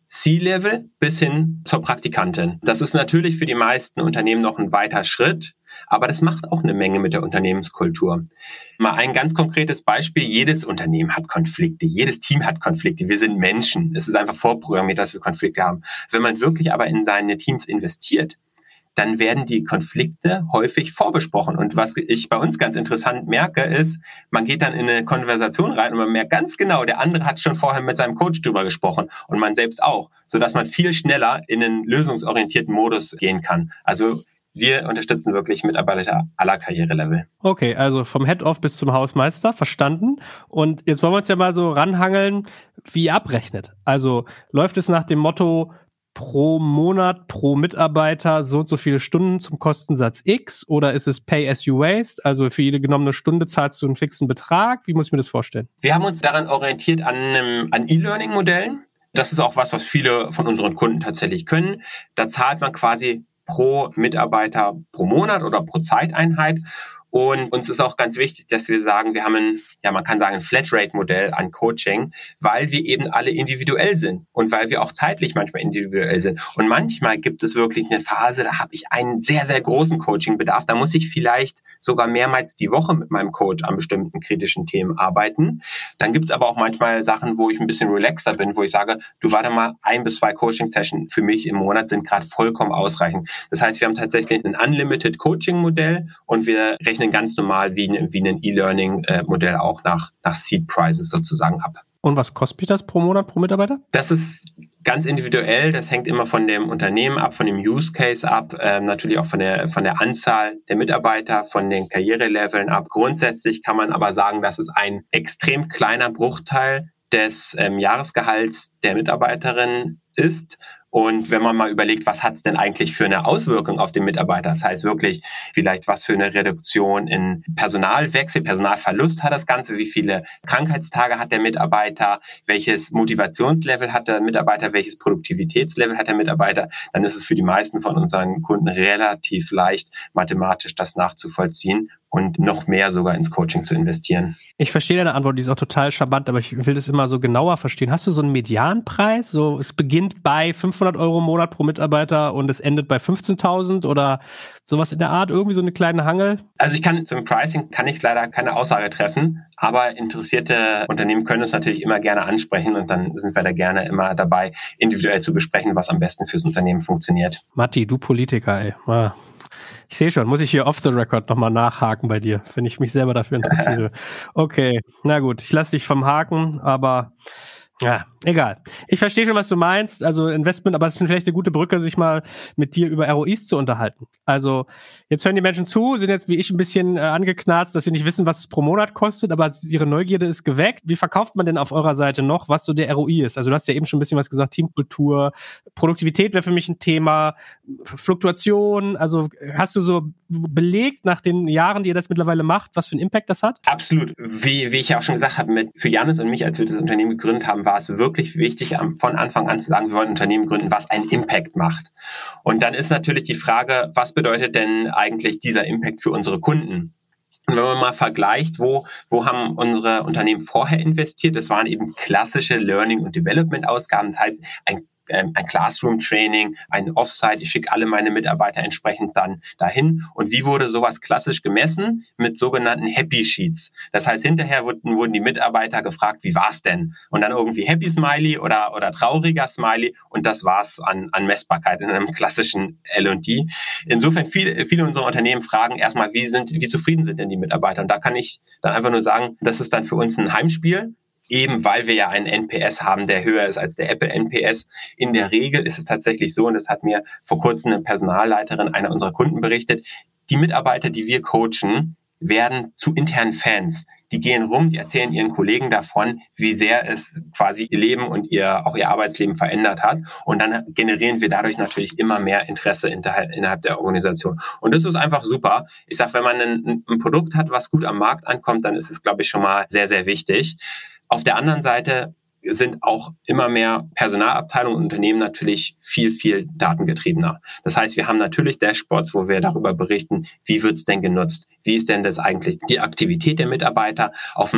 C-Level bis hin zur Praktikantin. Das ist natürlich für die meisten Unternehmen noch ein weiter Schritt, aber das macht auch eine Menge mit der Unternehmenskultur. Mal ein ganz konkretes Beispiel. Jedes Unternehmen hat Konflikte, jedes Team hat Konflikte. Wir sind Menschen. Es ist einfach vorprogrammiert, dass wir Konflikte haben. Wenn man wirklich aber in seine Teams investiert, dann werden die Konflikte häufig vorbesprochen. Und was ich bei uns ganz interessant merke, ist, man geht dann in eine Konversation rein und man merkt ganz genau, der andere hat schon vorher mit seinem Coach drüber gesprochen und man selbst auch, sodass man viel schneller in einen lösungsorientierten Modus gehen kann. Also wir unterstützen wirklich Mitarbeiter aller Karrierelevel. Okay, also vom Head-Off bis zum Hausmeister, verstanden. Und jetzt wollen wir uns ja mal so ranhangeln, wie ihr abrechnet. Also läuft es nach dem Motto, pro Monat, pro Mitarbeiter so und so viele Stunden zum Kostensatz X, oder ist es Pay as you waste? Also für jede genommene Stunde zahlst du einen fixen Betrag. Wie muss ich mir das vorstellen? Wir haben uns daran orientiert an, einem, an E-Learning-Modellen. Das ist auch was, was viele von unseren Kunden tatsächlich können. Da zahlt man quasi pro Mitarbeiter pro Monat oder pro Zeiteinheit. Und uns ist auch ganz wichtig, dass wir sagen, wir haben ein, ja, man kann sagen, ein Flatrate-Modell an Coaching, weil wir eben alle individuell sind und weil wir auch zeitlich manchmal individuell sind. Und manchmal gibt es wirklich eine Phase, da habe ich einen sehr, sehr großen Coaching-Bedarf. Da muss ich vielleicht sogar mehrmals die Woche mit meinem Coach an bestimmten kritischen Themen arbeiten. Dann gibt es aber auch manchmal Sachen, wo ich ein bisschen relaxter bin, wo ich sage, du warte mal, ein bis zwei Coaching-Sessions für mich im Monat sind gerade vollkommen ausreichend. Das heißt, wir haben tatsächlich ein Unlimited Coaching-Modell und wir rechnen ganz normal wie, wie ein E-Learning-Modell auch nach, nach Seed Prices sozusagen ab. Und was kostet mich das pro Monat, pro Mitarbeiter? Das ist ganz individuell. Das hängt immer von dem Unternehmen ab, von dem Use Case ab, äh, natürlich auch von der, von der Anzahl der Mitarbeiter, von den Karriereleveln ab. Grundsätzlich kann man aber sagen, dass es ein extrem kleiner Bruchteil des ähm, Jahresgehalts der Mitarbeiterin ist. Und wenn man mal überlegt, was hat es denn eigentlich für eine Auswirkung auf den Mitarbeiter? Das heißt wirklich vielleicht, was für eine Reduktion in Personalwechsel, Personalverlust hat das Ganze, wie viele Krankheitstage hat der Mitarbeiter, welches Motivationslevel hat der Mitarbeiter, welches Produktivitätslevel hat der Mitarbeiter, dann ist es für die meisten von unseren Kunden relativ leicht, mathematisch das nachzuvollziehen und noch mehr sogar ins Coaching zu investieren. Ich verstehe deine Antwort, die ist auch total charmant, aber ich will das immer so genauer verstehen. Hast du so einen Medianpreis? So, es beginnt bei fünfhundert Euro im Monat pro Mitarbeiter und es endet bei fünfzehntausend oder sowas in der Art? Irgendwie so eine kleine Hangel? Also ich kann zum Pricing kann ich leider keine Aussage treffen, aber interessierte Unternehmen können uns natürlich immer gerne ansprechen und dann sind wir da gerne immer dabei, individuell zu besprechen, was am besten fürs Unternehmen funktioniert. Matti, du Politiker, ey. Ah. Ich sehe schon, muss ich hier off the record nochmal nachhaken bei dir, wenn ich mich selber dafür interessiere. Okay, na gut, ich lasse dich vom Haken, aber ja, egal. Ich verstehe schon, was du meinst, also Investment, aber es ist vielleicht eine gute Brücke, sich mal mit dir über R O Is zu unterhalten. Also jetzt hören die Menschen zu, sind jetzt wie ich ein bisschen äh, angeknarzt, dass sie nicht wissen, was es pro Monat kostet, aber ihre Neugierde ist geweckt. Wie verkauft man denn auf eurer Seite noch, was so der R O I ist? Also du hast ja eben schon ein bisschen was gesagt, Teamkultur, Produktivität wäre für mich ein Thema, Fluktuation, also hast du so belegt nach den Jahren, die ihr das mittlerweile macht, was für einen Impact das hat? Absolut. Wie, wie ich ja auch schon gesagt habe, mit, für Jannis und mich, als wir das Unternehmen gegründet haben, war es wirklich wichtig, von Anfang an zu sagen, wir wollen ein Unternehmen gründen, was einen Impact macht. Und dann ist natürlich die Frage, was bedeutet denn eigentlich dieser Impact für unsere Kunden? Und wenn man mal vergleicht, wo, wo haben unsere Unternehmen vorher investiert, das waren eben klassische Learning- und Development-Ausgaben, das heißt ein ein Classroom-Training, ein Offsite, ich schicke alle meine Mitarbeiter entsprechend dann dahin. Und wie wurde sowas klassisch gemessen? Mit sogenannten Happy Sheets. Das heißt, hinterher wurden, wurden die Mitarbeiter gefragt, wie war's denn? Und dann irgendwie Happy Smiley oder, oder trauriger Smiley und das war's an, an Messbarkeit in einem klassischen L und D. Insofern viele, viele unserer Unternehmen fragen erstmal, wie sind, wie zufrieden sind denn die Mitarbeiter? Und da kann ich dann einfach nur sagen, das ist dann für uns ein Heimspiel. Eben weil wir ja einen N P S haben, der höher ist als der Apple N P S. In der Regel ist es tatsächlich so, und das hat mir vor kurzem eine Personalleiterin einer unserer Kunden berichtet, die Mitarbeiter, die wir coachen, werden zu internen Fans. Die gehen rum, die erzählen ihren Kollegen davon, wie sehr es quasi ihr Leben und ihr auch ihr Arbeitsleben verändert hat. Und dann generieren wir dadurch natürlich immer mehr Interesse innerhalb, innerhalb der Organisation. Und das ist einfach super. Ich sage, wenn man ein, ein Produkt hat, was gut am Markt ankommt, dann ist es, glaube ich, schon mal sehr, sehr wichtig. Auf der anderen Seite sind auch immer mehr Personalabteilungen und Unternehmen natürlich viel, viel datengetriebener. Das heißt, wir haben natürlich Dashboards, wo wir darüber berichten, wie wird es denn genutzt? Wie ist denn das eigentlich die Aktivität der Mitarbeiter auf dem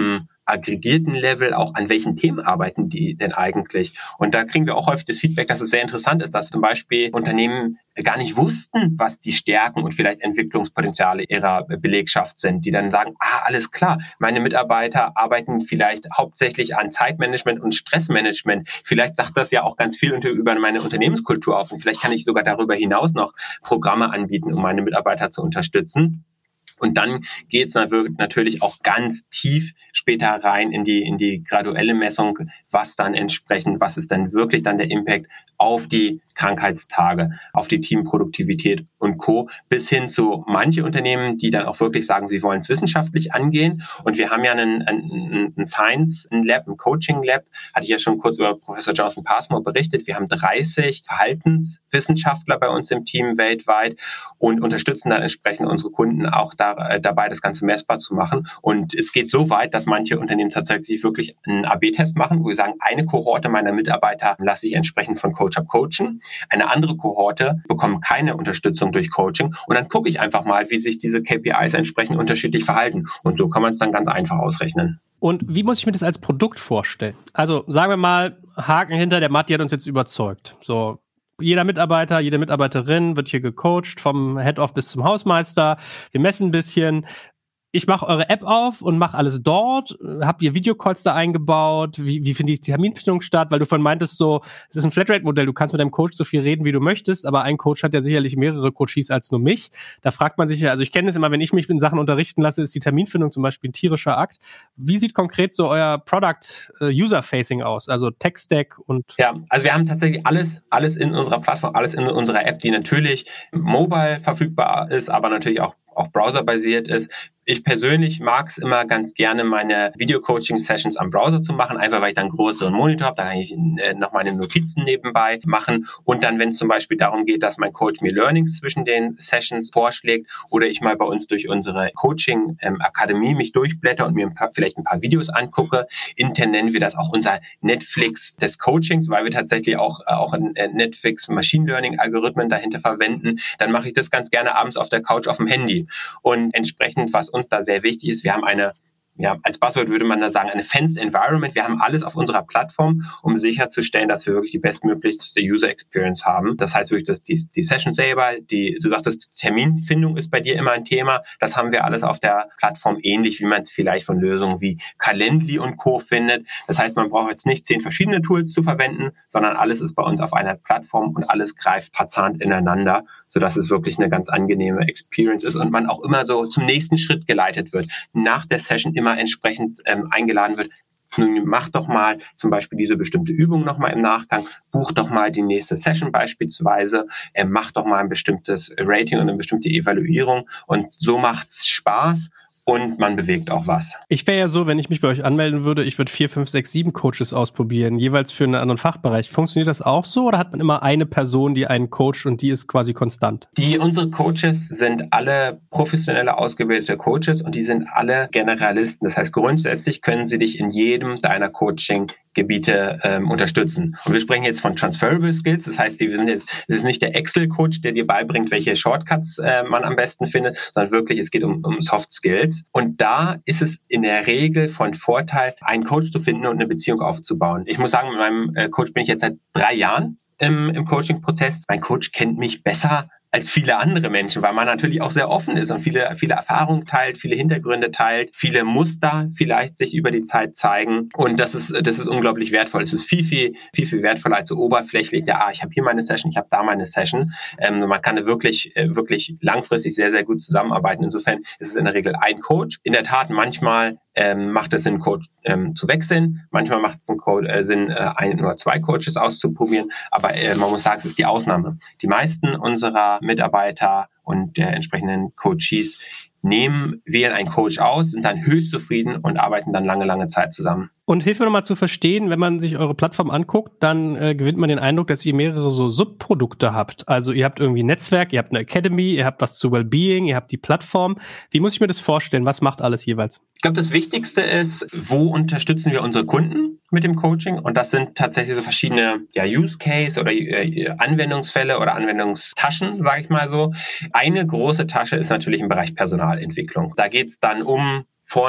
aggregierten Level auch, an welchen Themen arbeiten die denn eigentlich? Und da kriegen wir auch häufig das Feedback, dass es sehr interessant ist, dass zum Beispiel Unternehmen gar nicht wussten, was die Stärken und vielleicht Entwicklungspotenziale ihrer Belegschaft sind, die dann sagen, ah, alles klar, meine Mitarbeiter arbeiten vielleicht hauptsächlich an Zeitmanagement und Stressmanagement. Vielleicht sagt das ja auch ganz viel unter, über meine Unternehmenskultur auf und vielleicht kann ich sogar darüber hinaus noch Programme anbieten, um meine Mitarbeiter zu unterstützen. Und dann geht es natürlich auch ganz tief später rein in die in die graduelle Messung, was dann entsprechend, was ist dann wirklich dann der Impact auf die Krankheitstage, auf die Teamproduktivität und Co. bis hin zu manche Unternehmen, die dann auch wirklich sagen, sie wollen es wissenschaftlich angehen. Und wir haben ja einen, einen, einen Science Lab, ein Coaching Lab, hatte ich ja schon kurz über Professor Jonathan Passmore berichtet. Wir haben dreißig Verhaltenswissenschaftler bei uns im Team weltweit und unterstützen dann entsprechend unsere Kunden auch da, äh, dabei, das Ganze messbar zu machen. Und es geht so weit, dass manche Unternehmen tatsächlich wirklich einen A B Test machen, wo wir sagen, eine Kohorte meiner Mitarbeiter lasse ich entsprechend von Coach Up coachen. Eine andere Kohorte bekommt keine Unterstützung durch Coaching. Und dann gucke ich einfach mal, wie sich diese K P Is entsprechend unterschiedlich verhalten. Und so kann man es dann ganz einfach ausrechnen. Und wie muss ich mir das als Produkt vorstellen? Also sagen wir mal, Haken hinter, der Matti hat uns jetzt überzeugt. So, jeder Mitarbeiter, jede Mitarbeiterin wird hier gecoacht, vom Head-Off bis zum Hausmeister. Wir messen ein bisschen. Ich mache eure App auf und mache alles dort. Habt ihr Videocalls da eingebaut? Wie, wie findet die Terminfindung statt? Weil du vorhin meintest so, es ist ein Flatrate-Modell. Du kannst mit deinem Coach so viel reden, wie du möchtest, aber ein Coach hat ja sicherlich mehrere Coaches als nur mich. Da fragt man sich ja, also ich kenne es immer, wenn ich mich in Sachen unterrichten lasse, ist die Terminfindung zum Beispiel ein tierischer Akt. Wie sieht konkret so euer Product-User-Facing aus? Also Tech-Stack und... Ja, also wir haben tatsächlich alles, alles in unserer Plattform, alles in unserer App, die natürlich mobile verfügbar ist, aber natürlich auch auch browserbasiert ist. Ich persönlich mag es immer ganz gerne, meine Video-Coaching-Sessions am Browser zu machen, einfach weil ich dann einen größeren Monitor habe, da kann ich äh, noch meine Notizen nebenbei machen und dann, wenn es zum Beispiel darum geht, dass mein Coach mir Learnings zwischen den Sessions vorschlägt oder ich mal bei uns durch unsere Coaching-Akademie mich durchblätter und mir ein paar, vielleicht ein paar Videos angucke. Intern nennen wir das auch unser Netflix des Coachings, weil wir tatsächlich auch, äh, auch ein Netflix Machine Learning-Algorithmen dahinter verwenden. Dann mache ich das ganz gerne abends auf der Couch auf dem Handy und entsprechend, was uns da sehr wichtig ist, wir haben eine, ja, als Buzzword würde man da sagen, eine Fenced Environment. Wir haben alles auf unserer Plattform, um sicherzustellen, dass wir wirklich die bestmöglichste User Experience haben. Das heißt wirklich, dass die, die Session selber, die, du sagtest, Terminfindung ist bei dir immer ein Thema. Das haben wir alles auf der Plattform ähnlich, wie man es vielleicht von Lösungen wie Calendly und Co. findet. Das heißt, man braucht jetzt nicht zehn verschiedene Tools zu verwenden, sondern alles ist bei uns auf einer Plattform und alles greift verzahnt ineinander, sodass es wirklich eine ganz angenehme Experience ist und man auch immer so zum nächsten Schritt geleitet wird. Nach der Session immer entsprechend ähm, eingeladen wird, nun mach doch mal zum Beispiel diese bestimmte Übung nochmal im Nachgang, buch doch mal die nächste Session beispielsweise, äh, mach doch mal ein bestimmtes Rating und eine bestimmte Evaluierung und so macht's Spaß. Und man bewegt auch was. Ich wäre ja so, wenn ich mich bei euch anmelden würde, ich würde vier, fünf, sechs, sieben Coaches ausprobieren, jeweils für einen anderen Fachbereich. Funktioniert das auch so oder hat man immer eine Person, die einen coacht und die ist quasi konstant? Die, unsere Coaches sind alle professionelle, ausgebildete Coaches und die sind alle Generalisten. Das heißt, grundsätzlich können sie dich in jedem deiner Coaching-Gebiete ähm, unterstützen. Und wir sprechen jetzt von Transferable Skills. Das heißt, die sind jetzt, es ist nicht der Excel-Coach, der dir beibringt, welche Shortcuts äh, man am besten findet, sondern wirklich, es geht um, um Soft Skills. Und da ist es in der Regel von Vorteil, einen Coach zu finden und eine Beziehung aufzubauen. Ich muss sagen, mit meinem äh, Coach bin ich jetzt seit drei Jahren im, im Coaching-Prozess. Mein Coach kennt mich besser als viele andere Menschen, weil man natürlich auch sehr offen ist und viele, viele Erfahrungen teilt, viele Hintergründe teilt, viele Muster vielleicht sich über die Zeit zeigen. Und das ist, das ist unglaublich wertvoll. Es ist viel, viel, viel, viel wertvoller als so oberflächlich. Ja, ah, ich habe hier meine Session, ich habe da meine Session. Ähm, man kann da wirklich, wirklich langfristig sehr, sehr gut zusammenarbeiten. Insofern ist es in der Regel ein Coach. In der Tat, manchmal ähm, macht es Sinn, Coach ähm, zu wechseln. Manchmal macht es einen Co- äh, Sinn, äh, ein oder zwei Coaches auszuprobieren. Aber äh, man muss sagen, es ist die Ausnahme. Die meisten unserer Mitarbeiter und der entsprechenden Coaches nehmen, wählen einen Coach aus, sind dann höchst zufrieden und arbeiten dann lange, lange Zeit zusammen. Und hilf mir nochmal zu verstehen, wenn man sich eure Plattform anguckt, dann äh, gewinnt man den Eindruck, dass ihr mehrere so Subprodukte habt. Also ihr habt irgendwie ein Netzwerk, ihr habt eine Academy, ihr habt was zu Wellbeing, ihr habt die Plattform. Wie muss ich mir das vorstellen? Was macht alles jeweils? Ich glaube, das Wichtigste ist, wo unterstützen wir unsere Kunden mit dem Coaching? Und das sind tatsächlich so verschiedene ja, Use Case oder äh, Anwendungsfälle oder Anwendungstaschen, sage ich mal so. Eine große Tasche ist natürlich im Bereich Personalentwicklung. Da geht es dann um von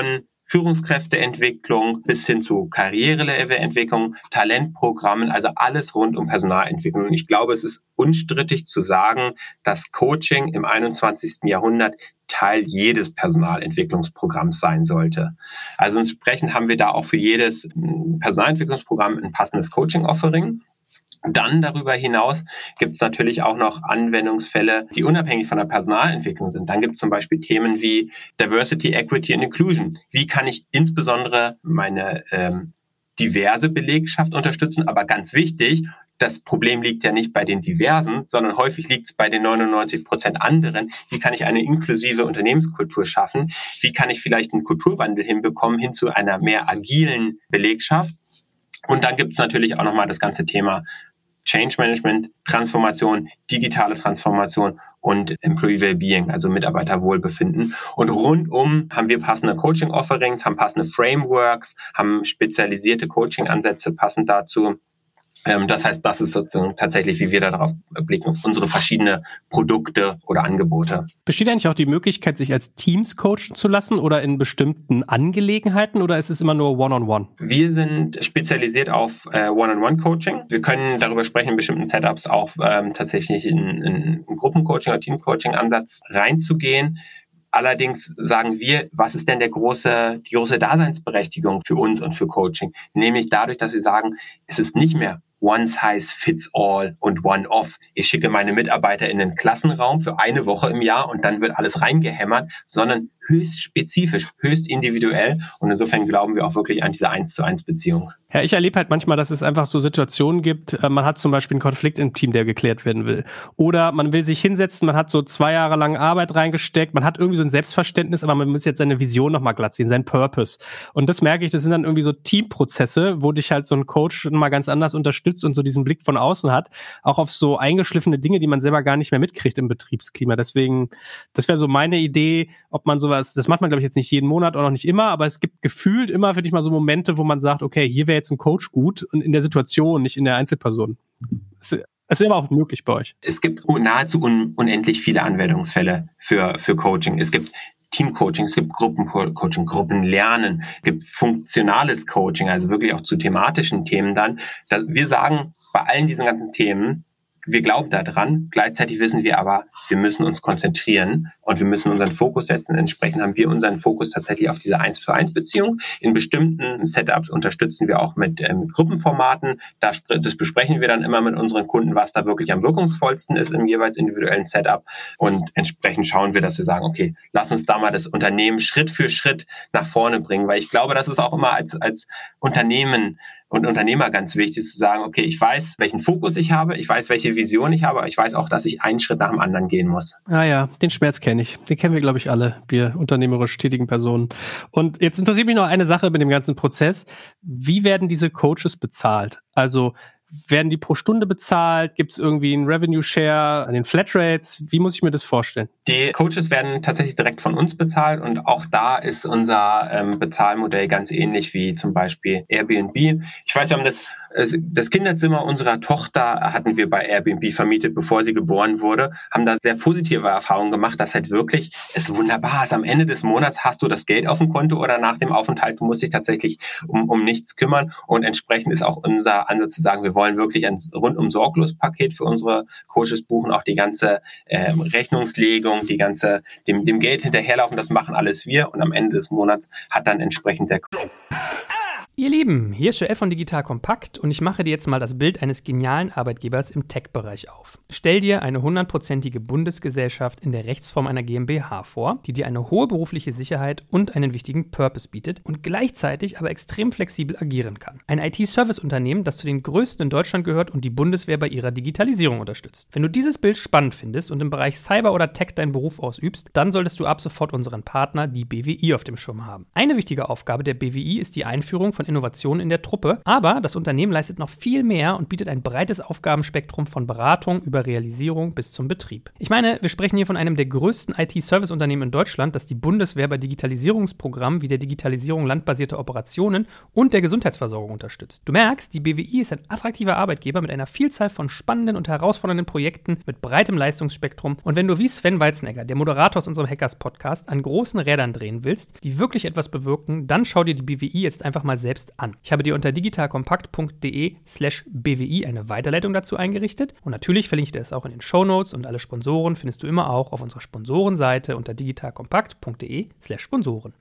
Führungskräfteentwicklung bis hin zu Karrierelevelentwicklung, Talentprogrammen, also alles rund um Personalentwicklung. Und ich glaube, es ist unstrittig zu sagen, dass Coaching im einundzwanzigsten Jahrhundert Teil jedes Personalentwicklungsprogramms sein sollte. Also entsprechend haben wir da auch für jedes Personalentwicklungsprogramm ein passendes Coaching-Offering. Dann darüber hinaus gibt es natürlich auch noch Anwendungsfälle, die unabhängig von der Personalentwicklung sind. Dann gibt es zum Beispiel Themen wie Diversity, Equity and Inclusion. Wie kann ich insbesondere meine ähm, diverse Belegschaft unterstützen? Aber ganz wichtig, das Problem liegt ja nicht bei den Diversen, sondern häufig liegt es bei den neunundneunzig Prozent anderen. Wie kann ich eine inklusive Unternehmenskultur schaffen? Wie kann ich vielleicht einen Kulturwandel hinbekommen hin zu einer mehr agilen Belegschaft? Und dann gibt es natürlich auch nochmal das ganze Thema Change Management, Transformation, digitale Transformation und Employee Wellbeing, also Mitarbeiterwohlbefinden. Und rundum haben wir passende Coaching-Offerings, haben passende Frameworks, haben spezialisierte Coaching-Ansätze passend dazu. Das heißt, das ist sozusagen tatsächlich, wie wir darauf blicken, auf unsere verschiedenen Produkte oder Angebote. Besteht eigentlich auch die Möglichkeit, sich als Teams coachen zu lassen oder in bestimmten Angelegenheiten oder ist es immer nur One-on-One? Wir sind spezialisiert auf äh, One-on-One-Coaching. Wir können darüber sprechen, in bestimmten Setups auch ähm, tatsächlich in, in Gruppencoaching oder Teamcoaching-Ansatz reinzugehen. Allerdings sagen wir, was ist denn der große, die große Daseinsberechtigung für uns und für Coaching? Nämlich dadurch, dass wir sagen, es ist nicht mehr one size fits all und one off. Ich schicke meine Mitarbeiter in den Klassenraum für eine Woche im Jahr und dann wird alles reingehämmert, sondern höchst spezifisch, höchst individuell. Und insofern glauben wir auch wirklich an diese eins zu eins Beziehung. Ja, ich erlebe halt manchmal, dass es einfach so Situationen gibt, man hat zum Beispiel einen Konflikt im Team, der geklärt werden will. Oder man will sich hinsetzen, man hat so zwei Jahre lang Arbeit reingesteckt, man hat irgendwie so ein Selbstverständnis, aber man muss jetzt seine Vision nochmal glatt ziehen, seinen Purpose. Und das merke ich, das sind dann irgendwie so Teamprozesse, wo dich halt so ein Coach mal ganz anders unterstützt und so diesen Blick von außen hat, auch auf so eingeschliffene Dinge, die man selber gar nicht mehr mitkriegt im Betriebsklima. Deswegen, das wäre so meine Idee, ob man sowas, das macht man glaube ich jetzt nicht jeden Monat und auch nicht immer, aber es gibt gefühlt immer, finde ich mal, so Momente, wo man sagt, okay, hier wäre jetzt ein Coach gut und in der Situation, nicht in der Einzelperson. Es wäre aber auch möglich bei euch. Es gibt nahezu un- unendlich viele Anwendungsfälle für, für Coaching. Es gibt Teamcoaching, es gibt Gruppencoaching, Gruppenlernen, es gibt funktionales Coaching, also wirklich auch zu thematischen Themen dann. Da, wir sagen bei allen diesen ganzen Themen, wir glauben daran, gleichzeitig wissen wir aber, wir müssen uns konzentrieren und wir müssen unseren Fokus setzen. Entsprechend haben wir unseren Fokus tatsächlich auf diese eins zu eins Beziehung. In bestimmten Setups unterstützen wir auch mit, äh, mit Gruppenformaten. Das, das besprechen wir dann immer mit unseren Kunden, was da wirklich am wirkungsvollsten ist im jeweils individuellen Setup. Und entsprechend schauen wir, dass wir sagen, okay, lass uns da mal das Unternehmen Schritt für Schritt nach vorne bringen. Weil ich glaube, das ist auch immer als, als Unternehmen und Unternehmer ganz wichtig zu sagen, okay, ich weiß, welchen Fokus ich habe, ich weiß, welche Vision ich habe, aber ich weiß auch, dass ich einen Schritt nach dem anderen gehen muss. Ah ja, den Schmerz kenne ich. Den kennen wir, glaube ich, alle, wir unternehmerisch tätigen Personen. Und jetzt interessiert mich noch eine Sache mit dem ganzen Prozess. Wie werden diese Coaches bezahlt? Also werden die pro Stunde bezahlt? Gibt es irgendwie einen Revenue Share an den Flatrates? Wie muss ich mir das vorstellen? Die Coaches werden tatsächlich direkt von uns bezahlt und auch da ist unser ähm, Bezahlmodell ganz ähnlich wie zum Beispiel Airbnb. Ich weiß, wir haben das, das Kinderzimmer unserer Tochter hatten wir bei Airbnb vermietet, bevor sie geboren wurde, haben da sehr positive Erfahrungen gemacht, dass halt wirklich es wunderbar ist. Am Ende des Monats hast du das Geld auf dem Konto oder nach dem Aufenthalt, du musst dich tatsächlich um, um nichts kümmern und entsprechend ist auch unser Ansatz zu sagen, wir wollen wirklich ein rundum sorglos Paket für unsere Coaches buchen, auch die ganze äh, Rechnungslegung, die ganze, dem, dem Geld hinterherlaufen, das machen alles wir und am Ende des Monats hat dann entsprechend der Coach. Ihr Lieben, hier ist Joel von Digital Kompakt und ich mache dir jetzt mal das Bild eines genialen Arbeitgebers im Tech-Bereich auf. Stell dir eine hundertprozentige Bundesgesellschaft in der Rechtsform einer GmbH vor, die dir eine hohe berufliche Sicherheit und einen wichtigen Purpose bietet und gleichzeitig aber extrem flexibel agieren kann. Ein I T-Service-Unternehmen, das zu den größten in Deutschland gehört und die Bundeswehr bei ihrer Digitalisierung unterstützt. Wenn du dieses Bild spannend findest und im Bereich Cyber oder Tech deinen Beruf ausübst, dann solltest du ab sofort unseren Partner, die B W I, auf dem Schirm haben. Eine wichtige Aufgabe der B W I ist die Einführung von Innovationen in der Truppe. Aber das Unternehmen leistet noch viel mehr und bietet ein breites Aufgabenspektrum von Beratung über Realisierung bis zum Betrieb. Ich meine, wir sprechen hier von einem der größten I T-Service-Unternehmen in Deutschland, das die Bundeswehr bei Digitalisierungsprogrammen wie der Digitalisierung landbasierter Operationen und der Gesundheitsversorgung unterstützt. Du merkst, die B W I ist ein attraktiver Arbeitgeber mit einer Vielzahl von spannenden und herausfordernden Projekten mit breitem Leistungsspektrum. Und wenn du wie Sven Weizenegger, der Moderator aus unserem Hackers-Podcast, an großen Rädern drehen willst, die wirklich etwas bewirken, dann schau dir die B W I jetzt einfach mal selbst an. Ich habe dir unter digitalkompakt.de slash BWI eine Weiterleitung dazu eingerichtet und natürlich verlinke ich dir das auch in den Shownotes und alle Sponsoren findest du immer auch auf unserer Sponsorenseite unter digitalkompakt.de slash Sponsoren.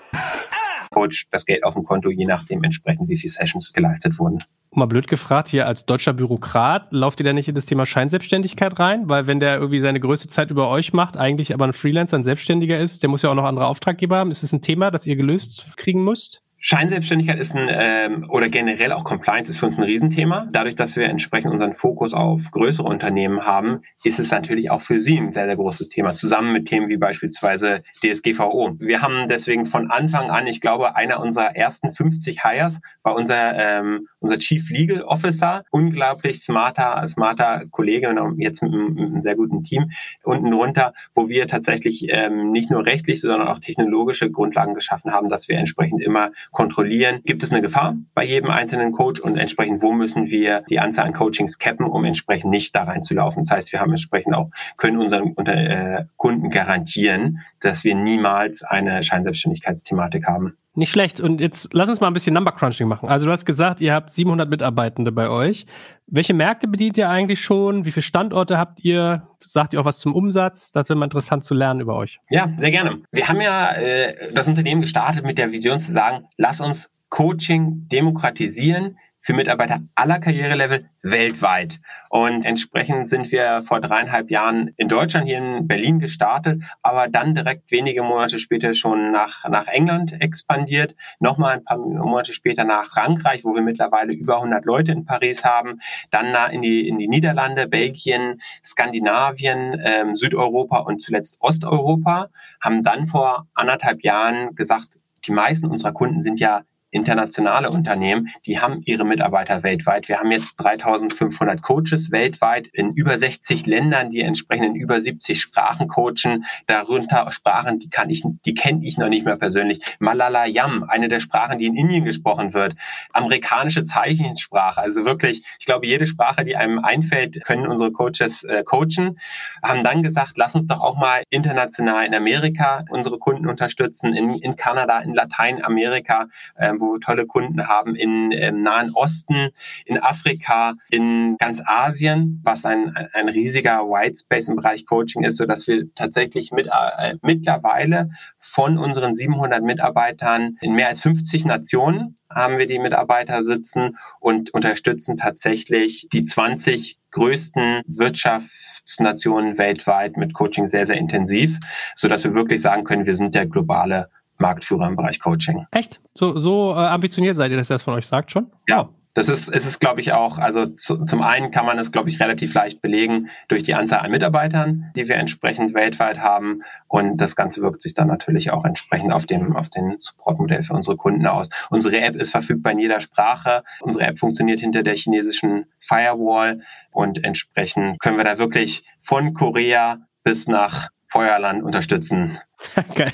Coach das Geld auf dem Konto, je nachdem entsprechend, wie viele Sessions geleistet wurden. Mal blöd gefragt, hier als deutscher Bürokrat, lauft ihr da nicht in das Thema Scheinselbstständigkeit rein? Weil wenn der irgendwie seine größte Zeit über euch macht, eigentlich aber ein Freelancer, ein Selbstständiger ist, der muss ja auch noch andere Auftraggeber haben. Ist das ein Thema, das ihr gelöst kriegen müsst? Scheinselbstständigkeit ist ein, ähm, oder generell auch Compliance ist für uns ein Riesenthema. Dadurch, dass wir entsprechend unseren Fokus auf größere Unternehmen haben, ist es natürlich auch für sie ein sehr, sehr großes Thema, zusammen mit Themen wie beispielsweise D S G V O. Wir haben deswegen von Anfang an, ich glaube, einer unserer ersten fünfzig Hires war unser, ähm, unser Chief Legal Officer, unglaublich smarter, smarter Kollege und jetzt mit einem, mit einem sehr guten Team unten drunter, wo wir tatsächlich ähm, nicht nur rechtlich, sondern auch technologische Grundlagen geschaffen haben, dass wir entsprechend immer kontrollieren, gibt es eine Gefahr bei jedem einzelnen Coach und entsprechend, wo müssen wir die Anzahl an Coachings cappen, um entsprechend nicht da reinzulaufen. Das heißt, wir haben entsprechend auch, können unseren unter, äh, Kunden garantieren, dass wir niemals eine Scheinselbstständigkeitsthematik haben. Nicht schlecht. Und jetzt lass uns mal ein bisschen Number Crunching machen. Also du hast gesagt, ihr habt siebenhundert Mitarbeitende bei euch. Welche Märkte bedient ihr eigentlich schon? Wie viele Standorte habt ihr? Sagt ihr auch was zum Umsatz? Das wäre mal interessant zu lernen über euch. Ja, sehr gerne. Wir haben ja äh, das Unternehmen gestartet mit der Vision zu sagen, lass uns Coaching demokratisieren für Mitarbeiter aller Karrierelevel weltweit. Und entsprechend sind wir vor dreieinhalb Jahren in Deutschland, hier in Berlin gestartet, aber dann direkt wenige Monate später schon nach, nach England expandiert, nochmal ein paar Monate später nach Frankreich, wo wir mittlerweile über hundert Leute in Paris haben, dann in die, in die Niederlande, Belgien, Skandinavien, ähm, Südeuropa und zuletzt Osteuropa, haben dann vor anderthalb Jahren gesagt, die meisten unserer Kunden sind ja internationale Unternehmen, die haben ihre Mitarbeiter weltweit. Wir haben jetzt dreitausendfünfhundert Coaches weltweit in über sechzig Ländern, die entsprechend in über siebzig Sprachen coachen. Darunter Sprachen, die kann ich, die kenne ich noch nicht mehr persönlich. Malayalam, eine der Sprachen, die in Indien gesprochen wird. Amerikanische Zeichensprache, also wirklich, ich glaube, jede Sprache, die einem einfällt, können unsere Coaches äh, coachen. Haben dann gesagt, lass uns doch auch mal international in Amerika unsere Kunden unterstützen, in, in Kanada, in Lateinamerika, ähm, wo wir tolle Kunden haben im ähm, Nahen Osten, in Afrika, in ganz Asien, was ein, ein riesiger Whitespace im Bereich Coaching ist, sodass wir tatsächlich mit, äh, mittlerweile von unseren siebenhundert Mitarbeitern in mehr als fünfzig Nationen haben wir die Mitarbeiter sitzen und unterstützen tatsächlich die zwanzig größten Wirtschaftsnationen weltweit mit Coaching sehr, sehr intensiv, sodass wir wirklich sagen können, wir sind der globale Marktführer im Bereich Coaching. Echt? So, so äh, ambitioniert seid ihr, dass ihr das von euch sagt schon? Ja, das ist, es ist, glaube ich, auch, also zu, zum einen kann man es, glaube ich, relativ leicht belegen durch die Anzahl an Mitarbeitern, die wir entsprechend weltweit haben. Und das Ganze wirkt sich dann natürlich auch entsprechend auf dem, auf den Supportmodell für unsere Kunden aus. Unsere App ist verfügbar in jeder Sprache. Unsere App funktioniert hinter der chinesischen Firewall und entsprechend können wir da wirklich von Korea bis nach Feuerland unterstützen. Geil.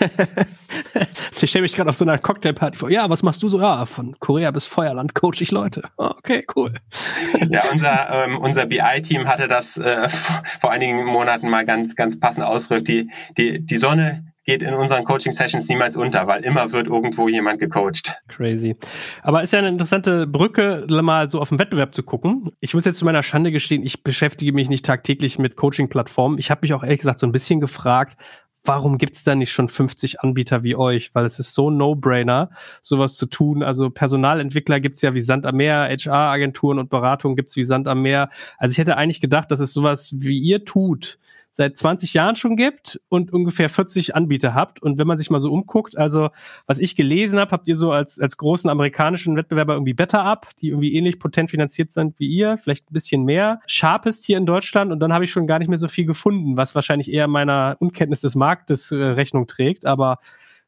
Ich stelle mich gerade auf so einer Cocktailparty vor. Ja, was machst du so? Ja, von Korea bis Feuerland coach ich Leute. Okay, cool. Ja, unser, ähm, unser B I-Team hatte das äh, vor einigen Monaten mal ganz, ganz passend ausgedrückt. Die, die, die Sonne geht in unseren Coaching-Sessions niemals unter, weil immer wird irgendwo jemand gecoacht. Crazy. Aber ist ja eine interessante Brücke, mal so auf den Wettbewerb zu gucken. Ich muss jetzt zu meiner Schande gestehen, ich beschäftige mich nicht tagtäglich mit Coaching-Plattformen. Ich habe mich auch ehrlich gesagt so ein bisschen gefragt, warum gibt's da nicht schon fünfzig Anbieter wie euch? Weil es ist so ein No-Brainer, sowas zu tun. Also Personalentwickler gibt's ja wie Sand am Meer, H R-Agenturen und Beratungen gibt's wie Sand am Meer. Also ich hätte eigentlich gedacht, dass es sowas wie ihr tut, seit zwanzig Jahren schon gibt und ungefähr vierzig Anbieter habt. Und wenn man sich mal so umguckt, also was ich gelesen habe, habt ihr so als als großen amerikanischen Wettbewerber irgendwie BetterUp, die irgendwie ähnlich potent finanziert sind wie ihr, vielleicht ein bisschen mehr. Sharpest hier in Deutschland und dann habe ich schon gar nicht mehr so viel gefunden, was wahrscheinlich eher meiner Unkenntnis des Marktes äh, Rechnung trägt. Aber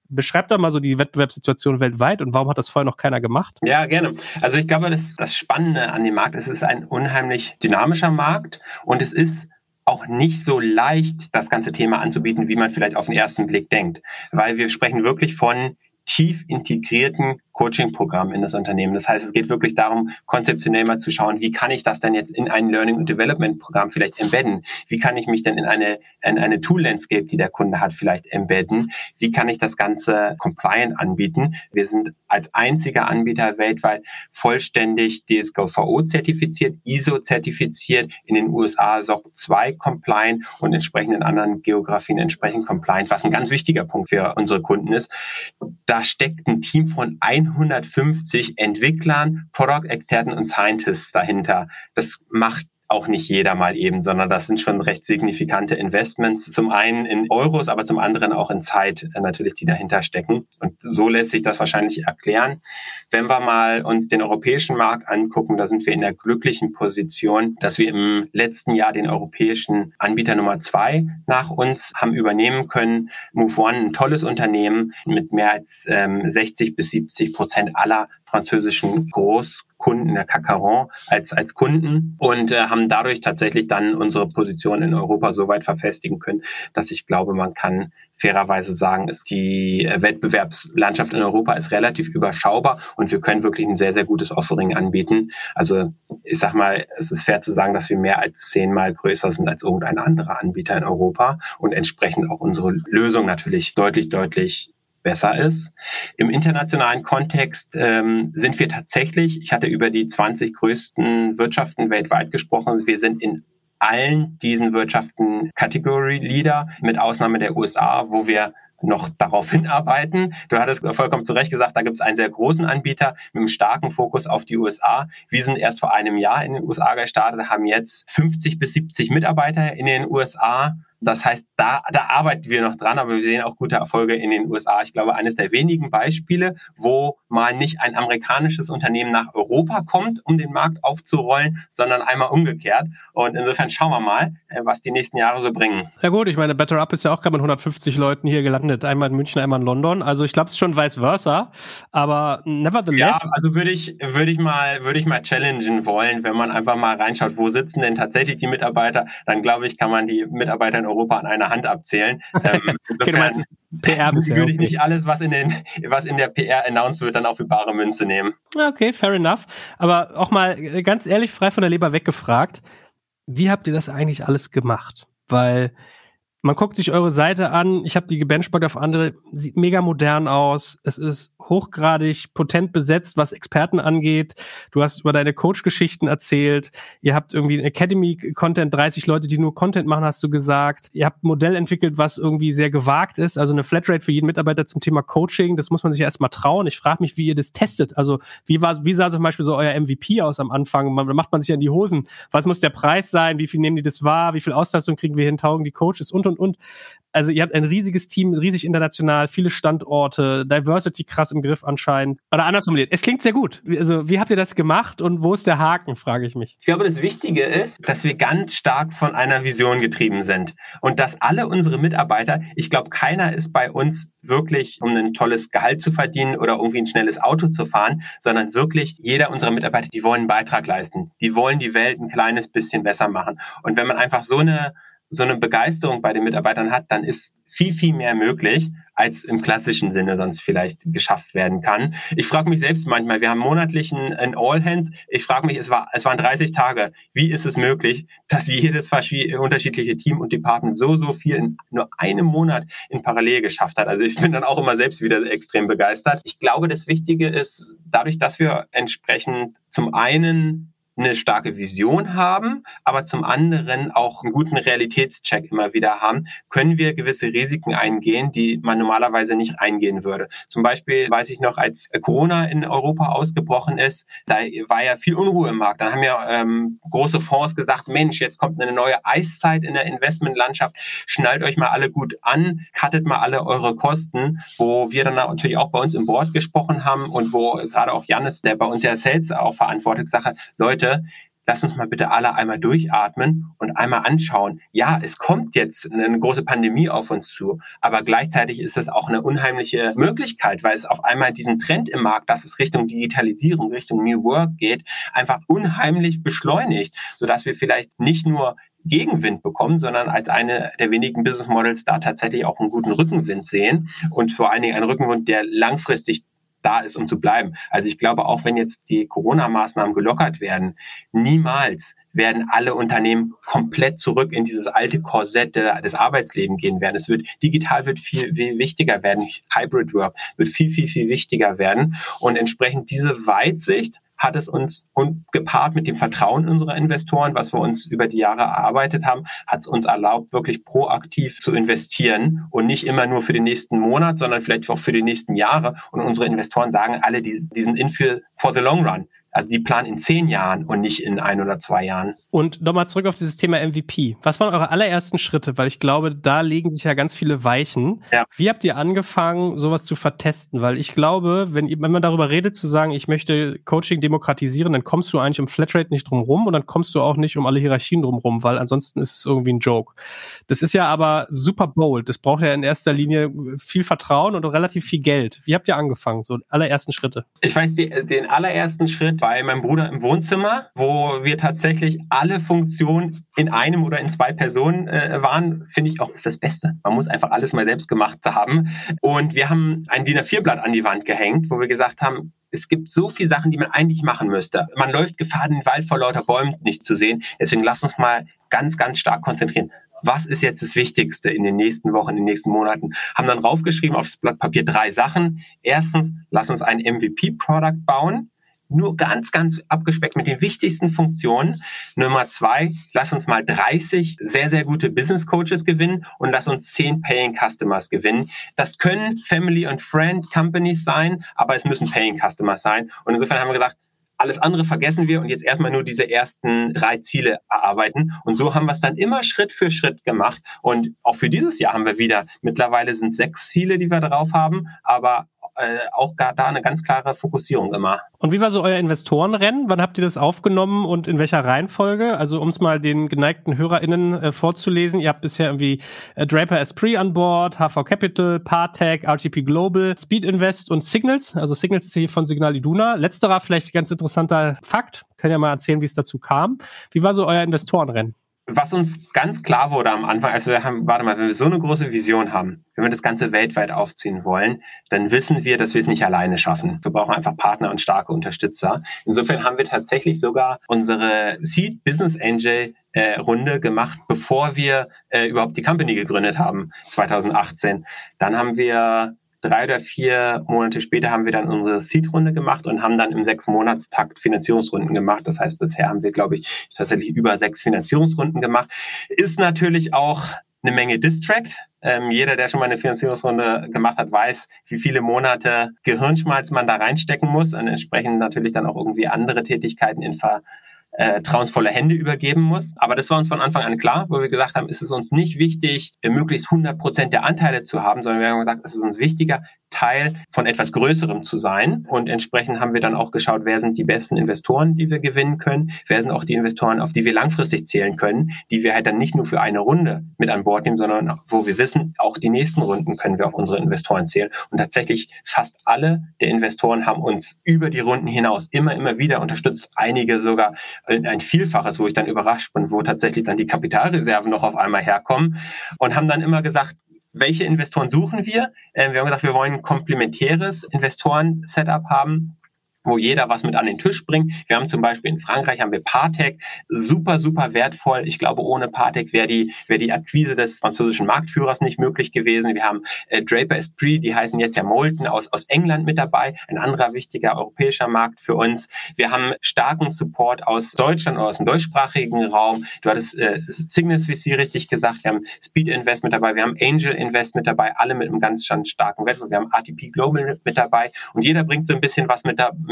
Beschreib doch mal so die Wettbewerbssituation weltweit und warum hat das vorher noch keiner gemacht? Ja, gerne. Also ich glaube, das, das Spannende an dem Markt ist, es ist ein unheimlich dynamischer Markt und es ist auch nicht so leicht, das ganze Thema anzubieten, wie man vielleicht auf den ersten Blick denkt. Weil wir sprechen wirklich von tief integrierten Coaching-Programm in das Unternehmen. Das heißt, es geht wirklich darum, konzeptionell mal zu schauen, wie kann ich das denn jetzt in ein Learning- und Development-Programm vielleicht embedden? Wie kann ich mich denn in eine, in eine Tool-Landscape, die der Kunde hat, vielleicht embedden? Wie kann ich das Ganze compliant anbieten? Wir sind als einziger Anbieter weltweit vollständig D S G V O-zertifiziert, I S O-zertifiziert, in den U S A S O C zwei compliant und entsprechend in anderen Geografien entsprechend compliant, was ein ganz wichtiger Punkt für unsere Kunden ist. Da steckt ein Team von hundertfünfzig Entwicklern, Product-Experten und Scientists dahinter. Das macht auch nicht jeder mal eben, sondern das sind schon recht signifikante Investments. Zum einen in Euros, aber zum anderen auch in Zeit natürlich, die dahinter stecken. Und so lässt sich das wahrscheinlich erklären. Wenn wir mal uns den europäischen Markt angucken, da sind wir in der glücklichen Position, dass wir im letzten Jahr den europäischen Anbieter Nummer zwei nach uns haben übernehmen können. Move One, ein tolles Unternehmen mit mehr als ähm, sechzig bis siebzig Prozent aller französischen Großkunden, der C A C quarante, als, als Kunden und äh, haben dadurch tatsächlich dann unsere Position in Europa so weit verfestigen können, dass ich glaube, man kann fairerweise sagen, ist die Wettbewerbslandschaft in Europa ist relativ überschaubar und wir können wirklich ein sehr, sehr gutes Offering anbieten. Also ich sag mal, es ist fair zu sagen, dass wir mehr als zehnmal größer sind als irgendein anderer Anbieter in Europa und entsprechend auch unsere Lösung natürlich deutlich, deutlich besser ist. Im internationalen Kontext ähm, sind wir tatsächlich, ich hatte über die zwanzig größten Wirtschaften weltweit gesprochen, wir sind in allen diesen Wirtschaften Category Leader, mit Ausnahme der U S A, wo wir noch darauf hinarbeiten. Du hattest vollkommen zu Recht gesagt, da gibt es einen sehr großen Anbieter mit einem starken Fokus auf die U S A. Wir sind erst vor einem Jahr in den U S A gestartet, haben jetzt fünfzig bis siebzig Mitarbeiter in den U S A. Das heißt, da, da arbeiten wir noch dran, aber wir sehen auch gute Erfolge in den U S A. Ich glaube, eines der wenigen Beispiele, wo mal nicht ein amerikanisches Unternehmen nach Europa kommt, um den Markt aufzurollen, sondern einmal umgekehrt. Und insofern schauen wir mal, was die nächsten Jahre so bringen. Ja gut, ich meine, Better Up ist ja auch gerade mit hundertfünfzig Leuten hier gelandet. Einmal in München, einmal in London. Also ich glaube, es ist schon vice versa. Aber nevertheless. Ja, also würde ich, würde ich mal, würde ich mal challengen wollen, wenn man einfach mal reinschaut, wo sitzen denn tatsächlich die Mitarbeiter, dann glaube ich, kann man die Mitarbeiter in Europa an einer Hand abzählen. Ähm, okay, du meinst, P R bisher, würde ich okay. nicht alles, was in den, was in der P R announced wird, dann auch für bare Münze nehmen. Okay, fair enough. Aber auch mal ganz ehrlich, frei von der Leber weggefragt, wie habt ihr das eigentlich alles gemacht? Weil man guckt sich eure Seite an, ich habe die gebenchmarkt auf andere, sieht mega modern aus, es ist hochgradig potent besetzt, was Experten angeht. Du hast über deine Coach-Geschichten erzählt, ihr habt irgendwie ein Academy-Content, dreißig Leute, die nur Content machen, hast du gesagt. Ihr habt ein Modell entwickelt, was irgendwie sehr gewagt ist, also eine Flatrate für jeden Mitarbeiter zum Thema Coaching, das muss man sich ja erstmal trauen. Ich frage mich, wie ihr das testet. Also wie war, wie sah zum Beispiel so euer M V P aus am Anfang? Man, macht man sich ja in die Hosen. Was muss der Preis sein? Wie viel nehmen die das wahr? Wie viel Auslastung kriegen wir hin? Taugen die Coaches und, und, und. Also ihr habt ein riesiges Team, riesig international, viele Standorte, Diversity krass im Griff anscheinend. Oder anders formuliert. Es klingt sehr gut. Also wie habt ihr das gemacht und wo ist der Haken, frage ich mich. Ich glaube, das Wichtige ist, dass wir ganz stark von einer Vision getrieben sind. Und dass alle unsere Mitarbeiter, ich glaube, keiner ist bei uns wirklich, um ein tolles Gehalt zu verdienen oder irgendwie ein schnelles Auto zu fahren, sondern wirklich jeder unserer Mitarbeiter, die wollen einen Beitrag leisten. Die wollen die Welt ein kleines bisschen besser machen. Und wenn man einfach so eine so eine Begeisterung bei den Mitarbeitern hat, dann ist viel, viel mehr möglich, als im klassischen Sinne sonst vielleicht geschafft werden kann. Ich frage mich selbst manchmal, wir haben monatlich ein, ein All-Hands, ich frage mich, es war, es waren dreißig Tage, wie ist es möglich, dass jedes unterschiedliche Team und Department so, so viel in nur einem Monat in Parallel geschafft hat. Also ich bin dann auch immer selbst wieder extrem begeistert. Ich glaube, das Wichtige ist, dadurch, dass wir entsprechend zum einen eine starke Vision haben, aber zum anderen auch einen guten Realitätscheck immer wieder haben, können wir gewisse Risiken eingehen, die man normalerweise nicht eingehen würde. Zum Beispiel weiß ich noch, als Corona in Europa ausgebrochen ist, da war ja viel Unruhe im Markt. Dann haben ja ähm, große Fonds gesagt, Mensch, jetzt kommt eine neue Eiszeit in der Investmentlandschaft, schnallt euch mal alle gut an, cuttet mal alle eure Kosten, wo wir dann natürlich auch bei uns im Board gesprochen haben und wo gerade auch Jannis, der bei uns ja Sales auch verantwortet, gesagt hat, Leute, lass uns mal bitte alle einmal durchatmen und einmal anschauen. Ja, es kommt jetzt eine große Pandemie auf uns zu, aber gleichzeitig ist es auch eine unheimliche Möglichkeit, weil es auf einmal diesen Trend im Markt, dass es Richtung Digitalisierung, Richtung New Work geht, einfach unheimlich beschleunigt, sodass wir vielleicht nicht nur Gegenwind bekommen, sondern als eine der wenigen Business Models da tatsächlich auch einen guten Rückenwind sehen und vor allen Dingen einen Rückenwind, der langfristig da ist, um zu bleiben. Also ich glaube, auch wenn jetzt die Corona-Maßnahmen gelockert werden, niemals werden alle Unternehmen komplett zurück in dieses alte Korsett des Arbeitslebens gehen werden. Es wird, digital wird viel, viel wichtiger werden. Hybrid Work wird viel, viel, viel wichtiger werden. Und entsprechend diese Weitsicht hat es uns, und gepaart mit dem Vertrauen unserer Investoren, was wir uns über die Jahre erarbeitet haben, hat es uns erlaubt, wirklich proaktiv zu investieren und nicht immer nur für den nächsten Monat, sondern vielleicht auch für die nächsten Jahre. Und unsere Investoren sagen alle, die, die sind in für for the long run. Also die planen in zehn Jahren und nicht in ein oder zwei Jahren. Und nochmal zurück auf dieses Thema M V P. Was waren eure allerersten Schritte? Weil ich glaube, da legen sich ja ganz viele Weichen. Ja. Wie habt ihr angefangen, sowas zu vertesten? Weil ich glaube, wenn, wenn man darüber redet, zu sagen, ich möchte Coaching demokratisieren, dann kommst du eigentlich um Flatrate nicht drum rum und dann kommst du auch nicht um alle Hierarchien drum rum, weil ansonsten ist es irgendwie ein Joke. Das ist ja aber super bold. Das braucht ja in erster Linie viel Vertrauen und relativ viel Geld. Wie habt ihr angefangen? So allerersten Schritte. Ich weiß, die, den allerersten Schritt bei meinem Bruder im Wohnzimmer, wo wir tatsächlich alle Funktionen in einem oder in zwei Personen äh, waren, finde ich auch, ist das Beste. Man muss einfach alles mal selbst gemacht haben. Und wir haben ein D I N A vier Blatt an die Wand gehängt, wo wir gesagt haben, es gibt so viele Sachen, die man eigentlich machen müsste. Man läuft Gefahr, den Wald vor lauter Bäumen nicht zu sehen. Deswegen lass uns mal ganz, ganz stark konzentrieren. Was ist jetzt das Wichtigste in den nächsten Wochen, in den nächsten Monaten? Haben dann raufgeschrieben aufs Blatt Papier drei Sachen. Erstens, lass uns ein M V P-Product bauen. Nur ganz, ganz abgespeckt mit den wichtigsten Funktionen. Nummer zwei, lass uns mal dreißig sehr, sehr gute Business Coaches gewinnen und lass uns zehn Paying Customers gewinnen. Das können Family and Friend Companies sein, aber es müssen Paying Customers sein. Und insofern haben wir gesagt, alles andere vergessen wir und jetzt erstmal nur diese ersten drei Ziele erarbeiten. Und so haben wir es dann immer Schritt für Schritt gemacht. Und auch für dieses Jahr haben wir wieder, mittlerweile sind sechs Ziele, die wir drauf haben, aber äh, auch gar da eine ganz klare Fokussierung immer. Und wie war so euer Investorenrennen? Wann habt ihr das aufgenommen und in welcher Reihenfolge? Also um es mal den geneigten HörerInnen äh, vorzulesen, ihr habt bisher irgendwie äh, Draper Esprit an Bord, H V Capital, Partech, R T P Global, Speed Invest und Signals. Also Signals ist hier von Signal Iduna. Letzterer vielleicht ganz interessanter Fakt. Könnt ihr mal erzählen, wie es dazu kam. Wie war so euer Investorenrennen? Was uns ganz klar wurde am Anfang, also wir haben, warte mal, wenn wir so eine große Vision haben, wenn wir das Ganze weltweit aufziehen wollen, dann wissen wir, dass wir es nicht alleine schaffen. Wir brauchen einfach Partner und starke Unterstützer. Insofern haben wir tatsächlich sogar unsere Seed Business Angel äh, Runde gemacht, bevor wir äh, überhaupt die Company gegründet haben, zwanzig achtzehn. Dann haben wir Drei oder vier Monate später haben wir dann unsere Seed-Runde gemacht und haben dann im Sechs-Monats-Takt Finanzierungsrunden gemacht. Das heißt, bisher haben wir, glaube ich, tatsächlich über sechs Finanzierungsrunden gemacht. Ist natürlich auch eine Menge Distract. Ähm, jeder, der schon mal eine Finanzierungsrunde gemacht hat, weiß, wie viele Monate Gehirnschmalz man da reinstecken muss und entsprechend natürlich dann auch irgendwie andere Tätigkeiten in Ver Äh, trauensvolle Hände übergeben muss. Aber das war uns von Anfang an klar, wo wir gesagt haben, ist es uns nicht wichtig, möglichst hundert Prozent der Anteile zu haben, sondern wir haben gesagt, es ist uns wichtiger, Teil von etwas Größerem zu sein. Und entsprechend haben wir dann auch geschaut, wer sind die besten Investoren, die wir gewinnen können, wer sind auch die Investoren, auf die wir langfristig zählen können, die wir halt dann nicht nur für eine Runde mit an Bord nehmen, sondern auch, wo wir wissen, auch die nächsten Runden können wir auf unsere Investoren zählen. Und tatsächlich fast alle der Investoren haben uns über die Runden hinaus immer, immer wieder unterstützt. Einige sogar ein Vielfaches, wo ich dann überrascht bin, wo tatsächlich dann die Kapitalreserven noch auf einmal herkommen und haben dann immer gesagt, welche Investoren suchen wir? Äh, wir haben gesagt, wir wollen ein komplementäres Investoren-Setup haben, wo jeder was mit an den Tisch bringt. Wir haben zum Beispiel in Frankreich haben wir Partech, super, super wertvoll. Ich glaube, ohne Partech wäre die, wäre die Akquise des französischen Marktführers nicht möglich gewesen. Wir haben äh, Draper Esprit, die heißen jetzt ja Molten, aus, aus England mit dabei, ein anderer wichtiger europäischer Markt für uns. Wir haben starken Support aus Deutschland oder aus dem deutschsprachigen Raum. Du hattest äh, Signals V C richtig gesagt, wir haben Speed Invest mit dabei, wir haben Angel Invest mit dabei, alle mit einem ganz starken Wettbewerb. Wir haben R T P Global mit dabei und jeder bringt so ein bisschen was mit, da,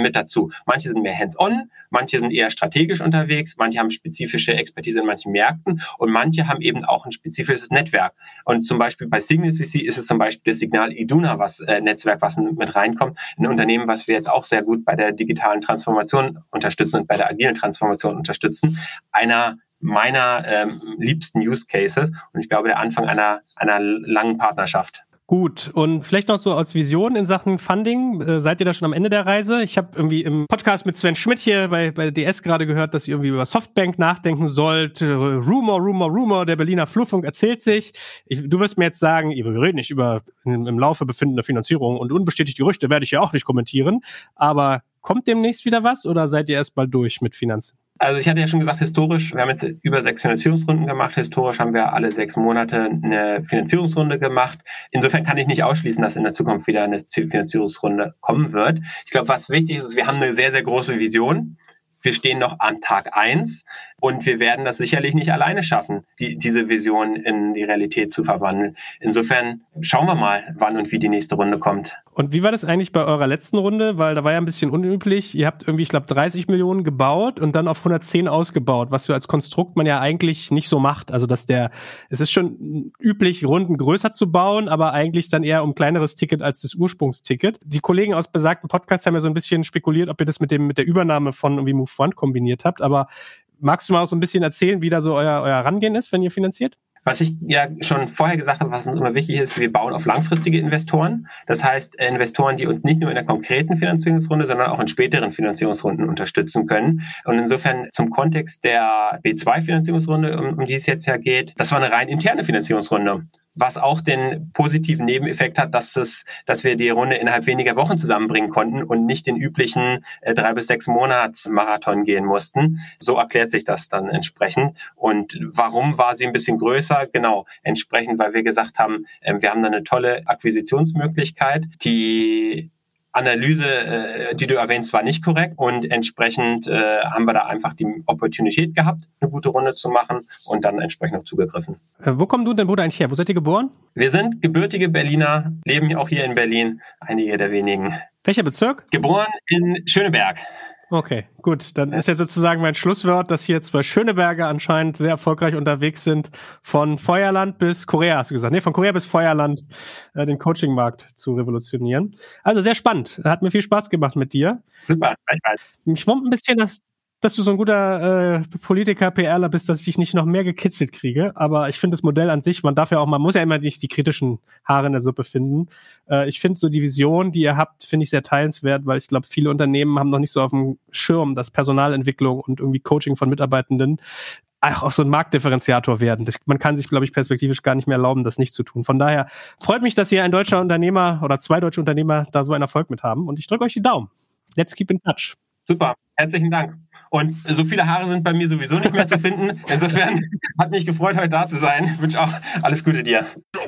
mit dazu. Manche sind mehr hands-on, manche sind eher strategisch unterwegs, manche haben spezifische Expertise in manchen Märkten und manche haben eben auch ein spezifisches Netzwerk. Und zum Beispiel bei Cygnus V C ist es zum Beispiel das Signal Iduna, was äh, Netzwerk, was mit reinkommt. Ein Unternehmen, was wir jetzt auch sehr gut bei der digitalen Transformation unterstützen und bei der agilen Transformation unterstützen. Einer meiner ähm, liebsten Use Cases und ich glaube, der Anfang einer, einer langen Partnerschaft. Gut, und vielleicht noch so als Vision in Sachen Funding, äh, seid ihr da schon am Ende der Reise? Ich habe irgendwie im Podcast mit Sven Schmidt hier bei, bei D S gerade gehört, dass ihr irgendwie über Softbank nachdenken sollt. Äh, Rumor, Rumor, Rumor, der Berliner Flurfunk erzählt sich. Ich, du wirst mir jetzt sagen, wir reden nicht über im, im Laufe befindende Finanzierung und unbestätigte Gerüchte werde ich ja auch nicht kommentieren, aber kommt demnächst wieder was oder seid ihr erst mal durch mit Finanzen? Also ich hatte ja schon gesagt, historisch, wir haben jetzt über sechs Finanzierungsrunden gemacht. Historisch haben wir alle sechs Monate eine Finanzierungsrunde gemacht. Insofern kann ich nicht ausschließen, dass in der Zukunft wieder eine Finanzierungsrunde kommen wird. Ich glaube, was wichtig ist, ist, wir haben eine sehr, sehr große Vision. Wir stehen noch am Tag eins und wir werden das sicherlich nicht alleine schaffen, die, diese Vision in die Realität zu verwandeln. Insofern schauen wir mal, wann und wie die nächste Runde kommt. Und wie war das eigentlich bei eurer letzten Runde? Weil da war ja ein bisschen unüblich. Ihr habt irgendwie, ich glaube, dreißig Millionen gebaut und dann auf hundertzehn ausgebaut, was so als Konstrukt man ja eigentlich nicht so macht. Also dass der, es ist schon üblich, Runden größer zu bauen, aber eigentlich dann eher um kleineres Ticket als das Ursprungsticket. Die Kollegen aus besagten Podcasts haben ja so ein bisschen spekuliert, ob ihr das mit dem mit der Übernahme von irgendwie Move One kombiniert habt. Aber magst du mal auch so ein bisschen erzählen, wie da so euer, euer Rangehen ist, wenn ihr finanziert? Was ich ja schon vorher gesagt habe, was uns immer wichtig ist, wir bauen auf langfristige Investoren. Das heißt, Investoren, die uns nicht nur in der konkreten Finanzierungsrunde, sondern auch in späteren Finanzierungsrunden unterstützen können. Und insofern zum Kontext der B zwei Finanzierungsrunde, um, um die es jetzt ja geht, das war eine rein interne Finanzierungsrunde. Was auch den positiven Nebeneffekt hat, dass es, dass wir die Runde innerhalb weniger Wochen zusammenbringen konnten und nicht den üblichen äh, drei bis sechs Monats Marathon gehen mussten. So erklärt sich das dann entsprechend. Und warum war sie ein bisschen größer? Genau, entsprechend, weil wir gesagt haben, äh, wir haben da eine tolle Akquisitionsmöglichkeit, die Analyse, äh, die du erwähnst, war nicht korrekt und entsprechend äh, haben wir da einfach die Opportunität gehabt, eine gute Runde zu machen und dann entsprechend auch zugegriffen. Äh, wo kommt du und dein Bruder eigentlich her? Wo seid ihr geboren? Wir sind gebürtige Berliner, leben ja auch hier in Berlin, einige der wenigen. Welcher Bezirk? Geboren in Schöneberg. Okay, gut. Dann ist ja sozusagen mein Schlusswort, dass hier zwei Schöneberger anscheinend sehr erfolgreich unterwegs sind, von Feuerland bis Korea, hast du gesagt. Nee, von Korea bis Feuerland, äh, den Coaching-Markt zu revolutionieren. Also sehr spannend. Hat mir viel Spaß gemacht mit dir. Super, gleichfalls. Mich wundert ein bisschen, dass dass du so ein guter äh, Politiker, PRler bist, dass ich dich nicht noch mehr gekitzelt kriege. Aber ich finde das Modell an sich, man darf ja auch, man muss ja immer nicht die kritischen Haare in der Suppe finden. Äh, ich finde so die Vision, die ihr habt, finde ich sehr teilenswert, weil ich glaube, viele Unternehmen haben noch nicht so auf dem Schirm, dass Personalentwicklung und irgendwie Coaching von Mitarbeitenden auch so ein Marktdifferenziator werden. Das, man kann sich, glaube ich, perspektivisch gar nicht mehr erlauben, das nicht zu tun. Von daher freut mich, dass hier ein deutscher Unternehmer oder zwei deutsche Unternehmer da so einen Erfolg mit haben. Und ich drücke euch die Daumen. Let's keep in touch. Super, herzlichen Dank. Und so viele Haare sind bei mir sowieso nicht mehr zu finden. Insofern hat mich gefreut, heute da zu sein. Ich wünsche auch alles Gute dir.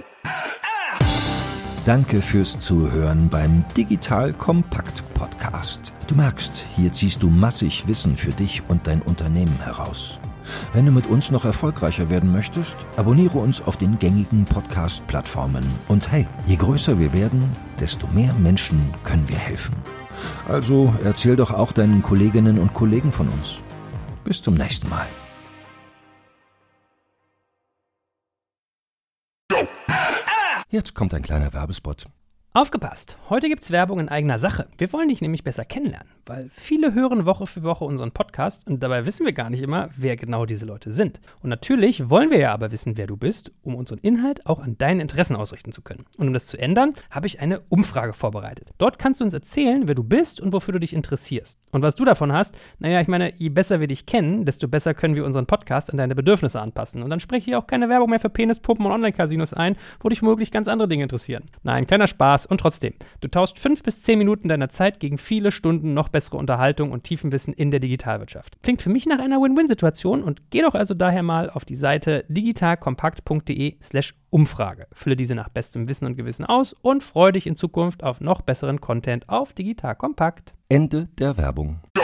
Danke fürs Zuhören beim Digital Kompakt Podcast. Du merkst, hier ziehst du massig Wissen für dich und dein Unternehmen heraus. Wenn du mit uns noch erfolgreicher werden möchtest, abonniere uns auf den gängigen Podcast-Plattformen. Und hey, je größer wir werden, desto mehr Menschen können wir helfen. Also erzähl doch auch deinen Kolleginnen und Kollegen von uns. Bis zum nächsten Mal. Jetzt kommt ein kleiner Werbespot. Aufgepasst! Heute gibt's Werbung in eigener Sache. Wir wollen dich nämlich besser kennenlernen, weil viele hören Woche für Woche unseren Podcast und dabei wissen wir gar nicht immer, wer genau diese Leute sind. Und natürlich wollen wir ja aber wissen, wer du bist, um unseren Inhalt auch an deinen Interessen ausrichten zu können. Und um das zu ändern, habe ich eine Umfrage vorbereitet. Dort kannst du uns erzählen, wer du bist und wofür du dich interessierst. Und was du davon hast, naja, ich meine, je besser wir dich kennen, desto besser können wir unseren Podcast an deine Bedürfnisse anpassen. Und dann spreche ich auch keine Werbung mehr für Penispuppen und Online-Casinos ein, wo dich womöglich ganz andere Dinge interessieren. Nein, kleiner Spaß. Und trotzdem, du tauschst fünf bis zehn Minuten deiner Zeit gegen viele Stunden noch bessere Unterhaltung und Tiefenwissen in der Digitalwirtschaft. Klingt für mich nach einer Win-Win-Situation und geh doch also daher mal auf die Seite digitalkompakt.de slash Umfrage. Fülle diese nach bestem Wissen und Gewissen aus und freue dich in Zukunft auf noch besseren Content auf Digital Kompakt. Ende der Werbung.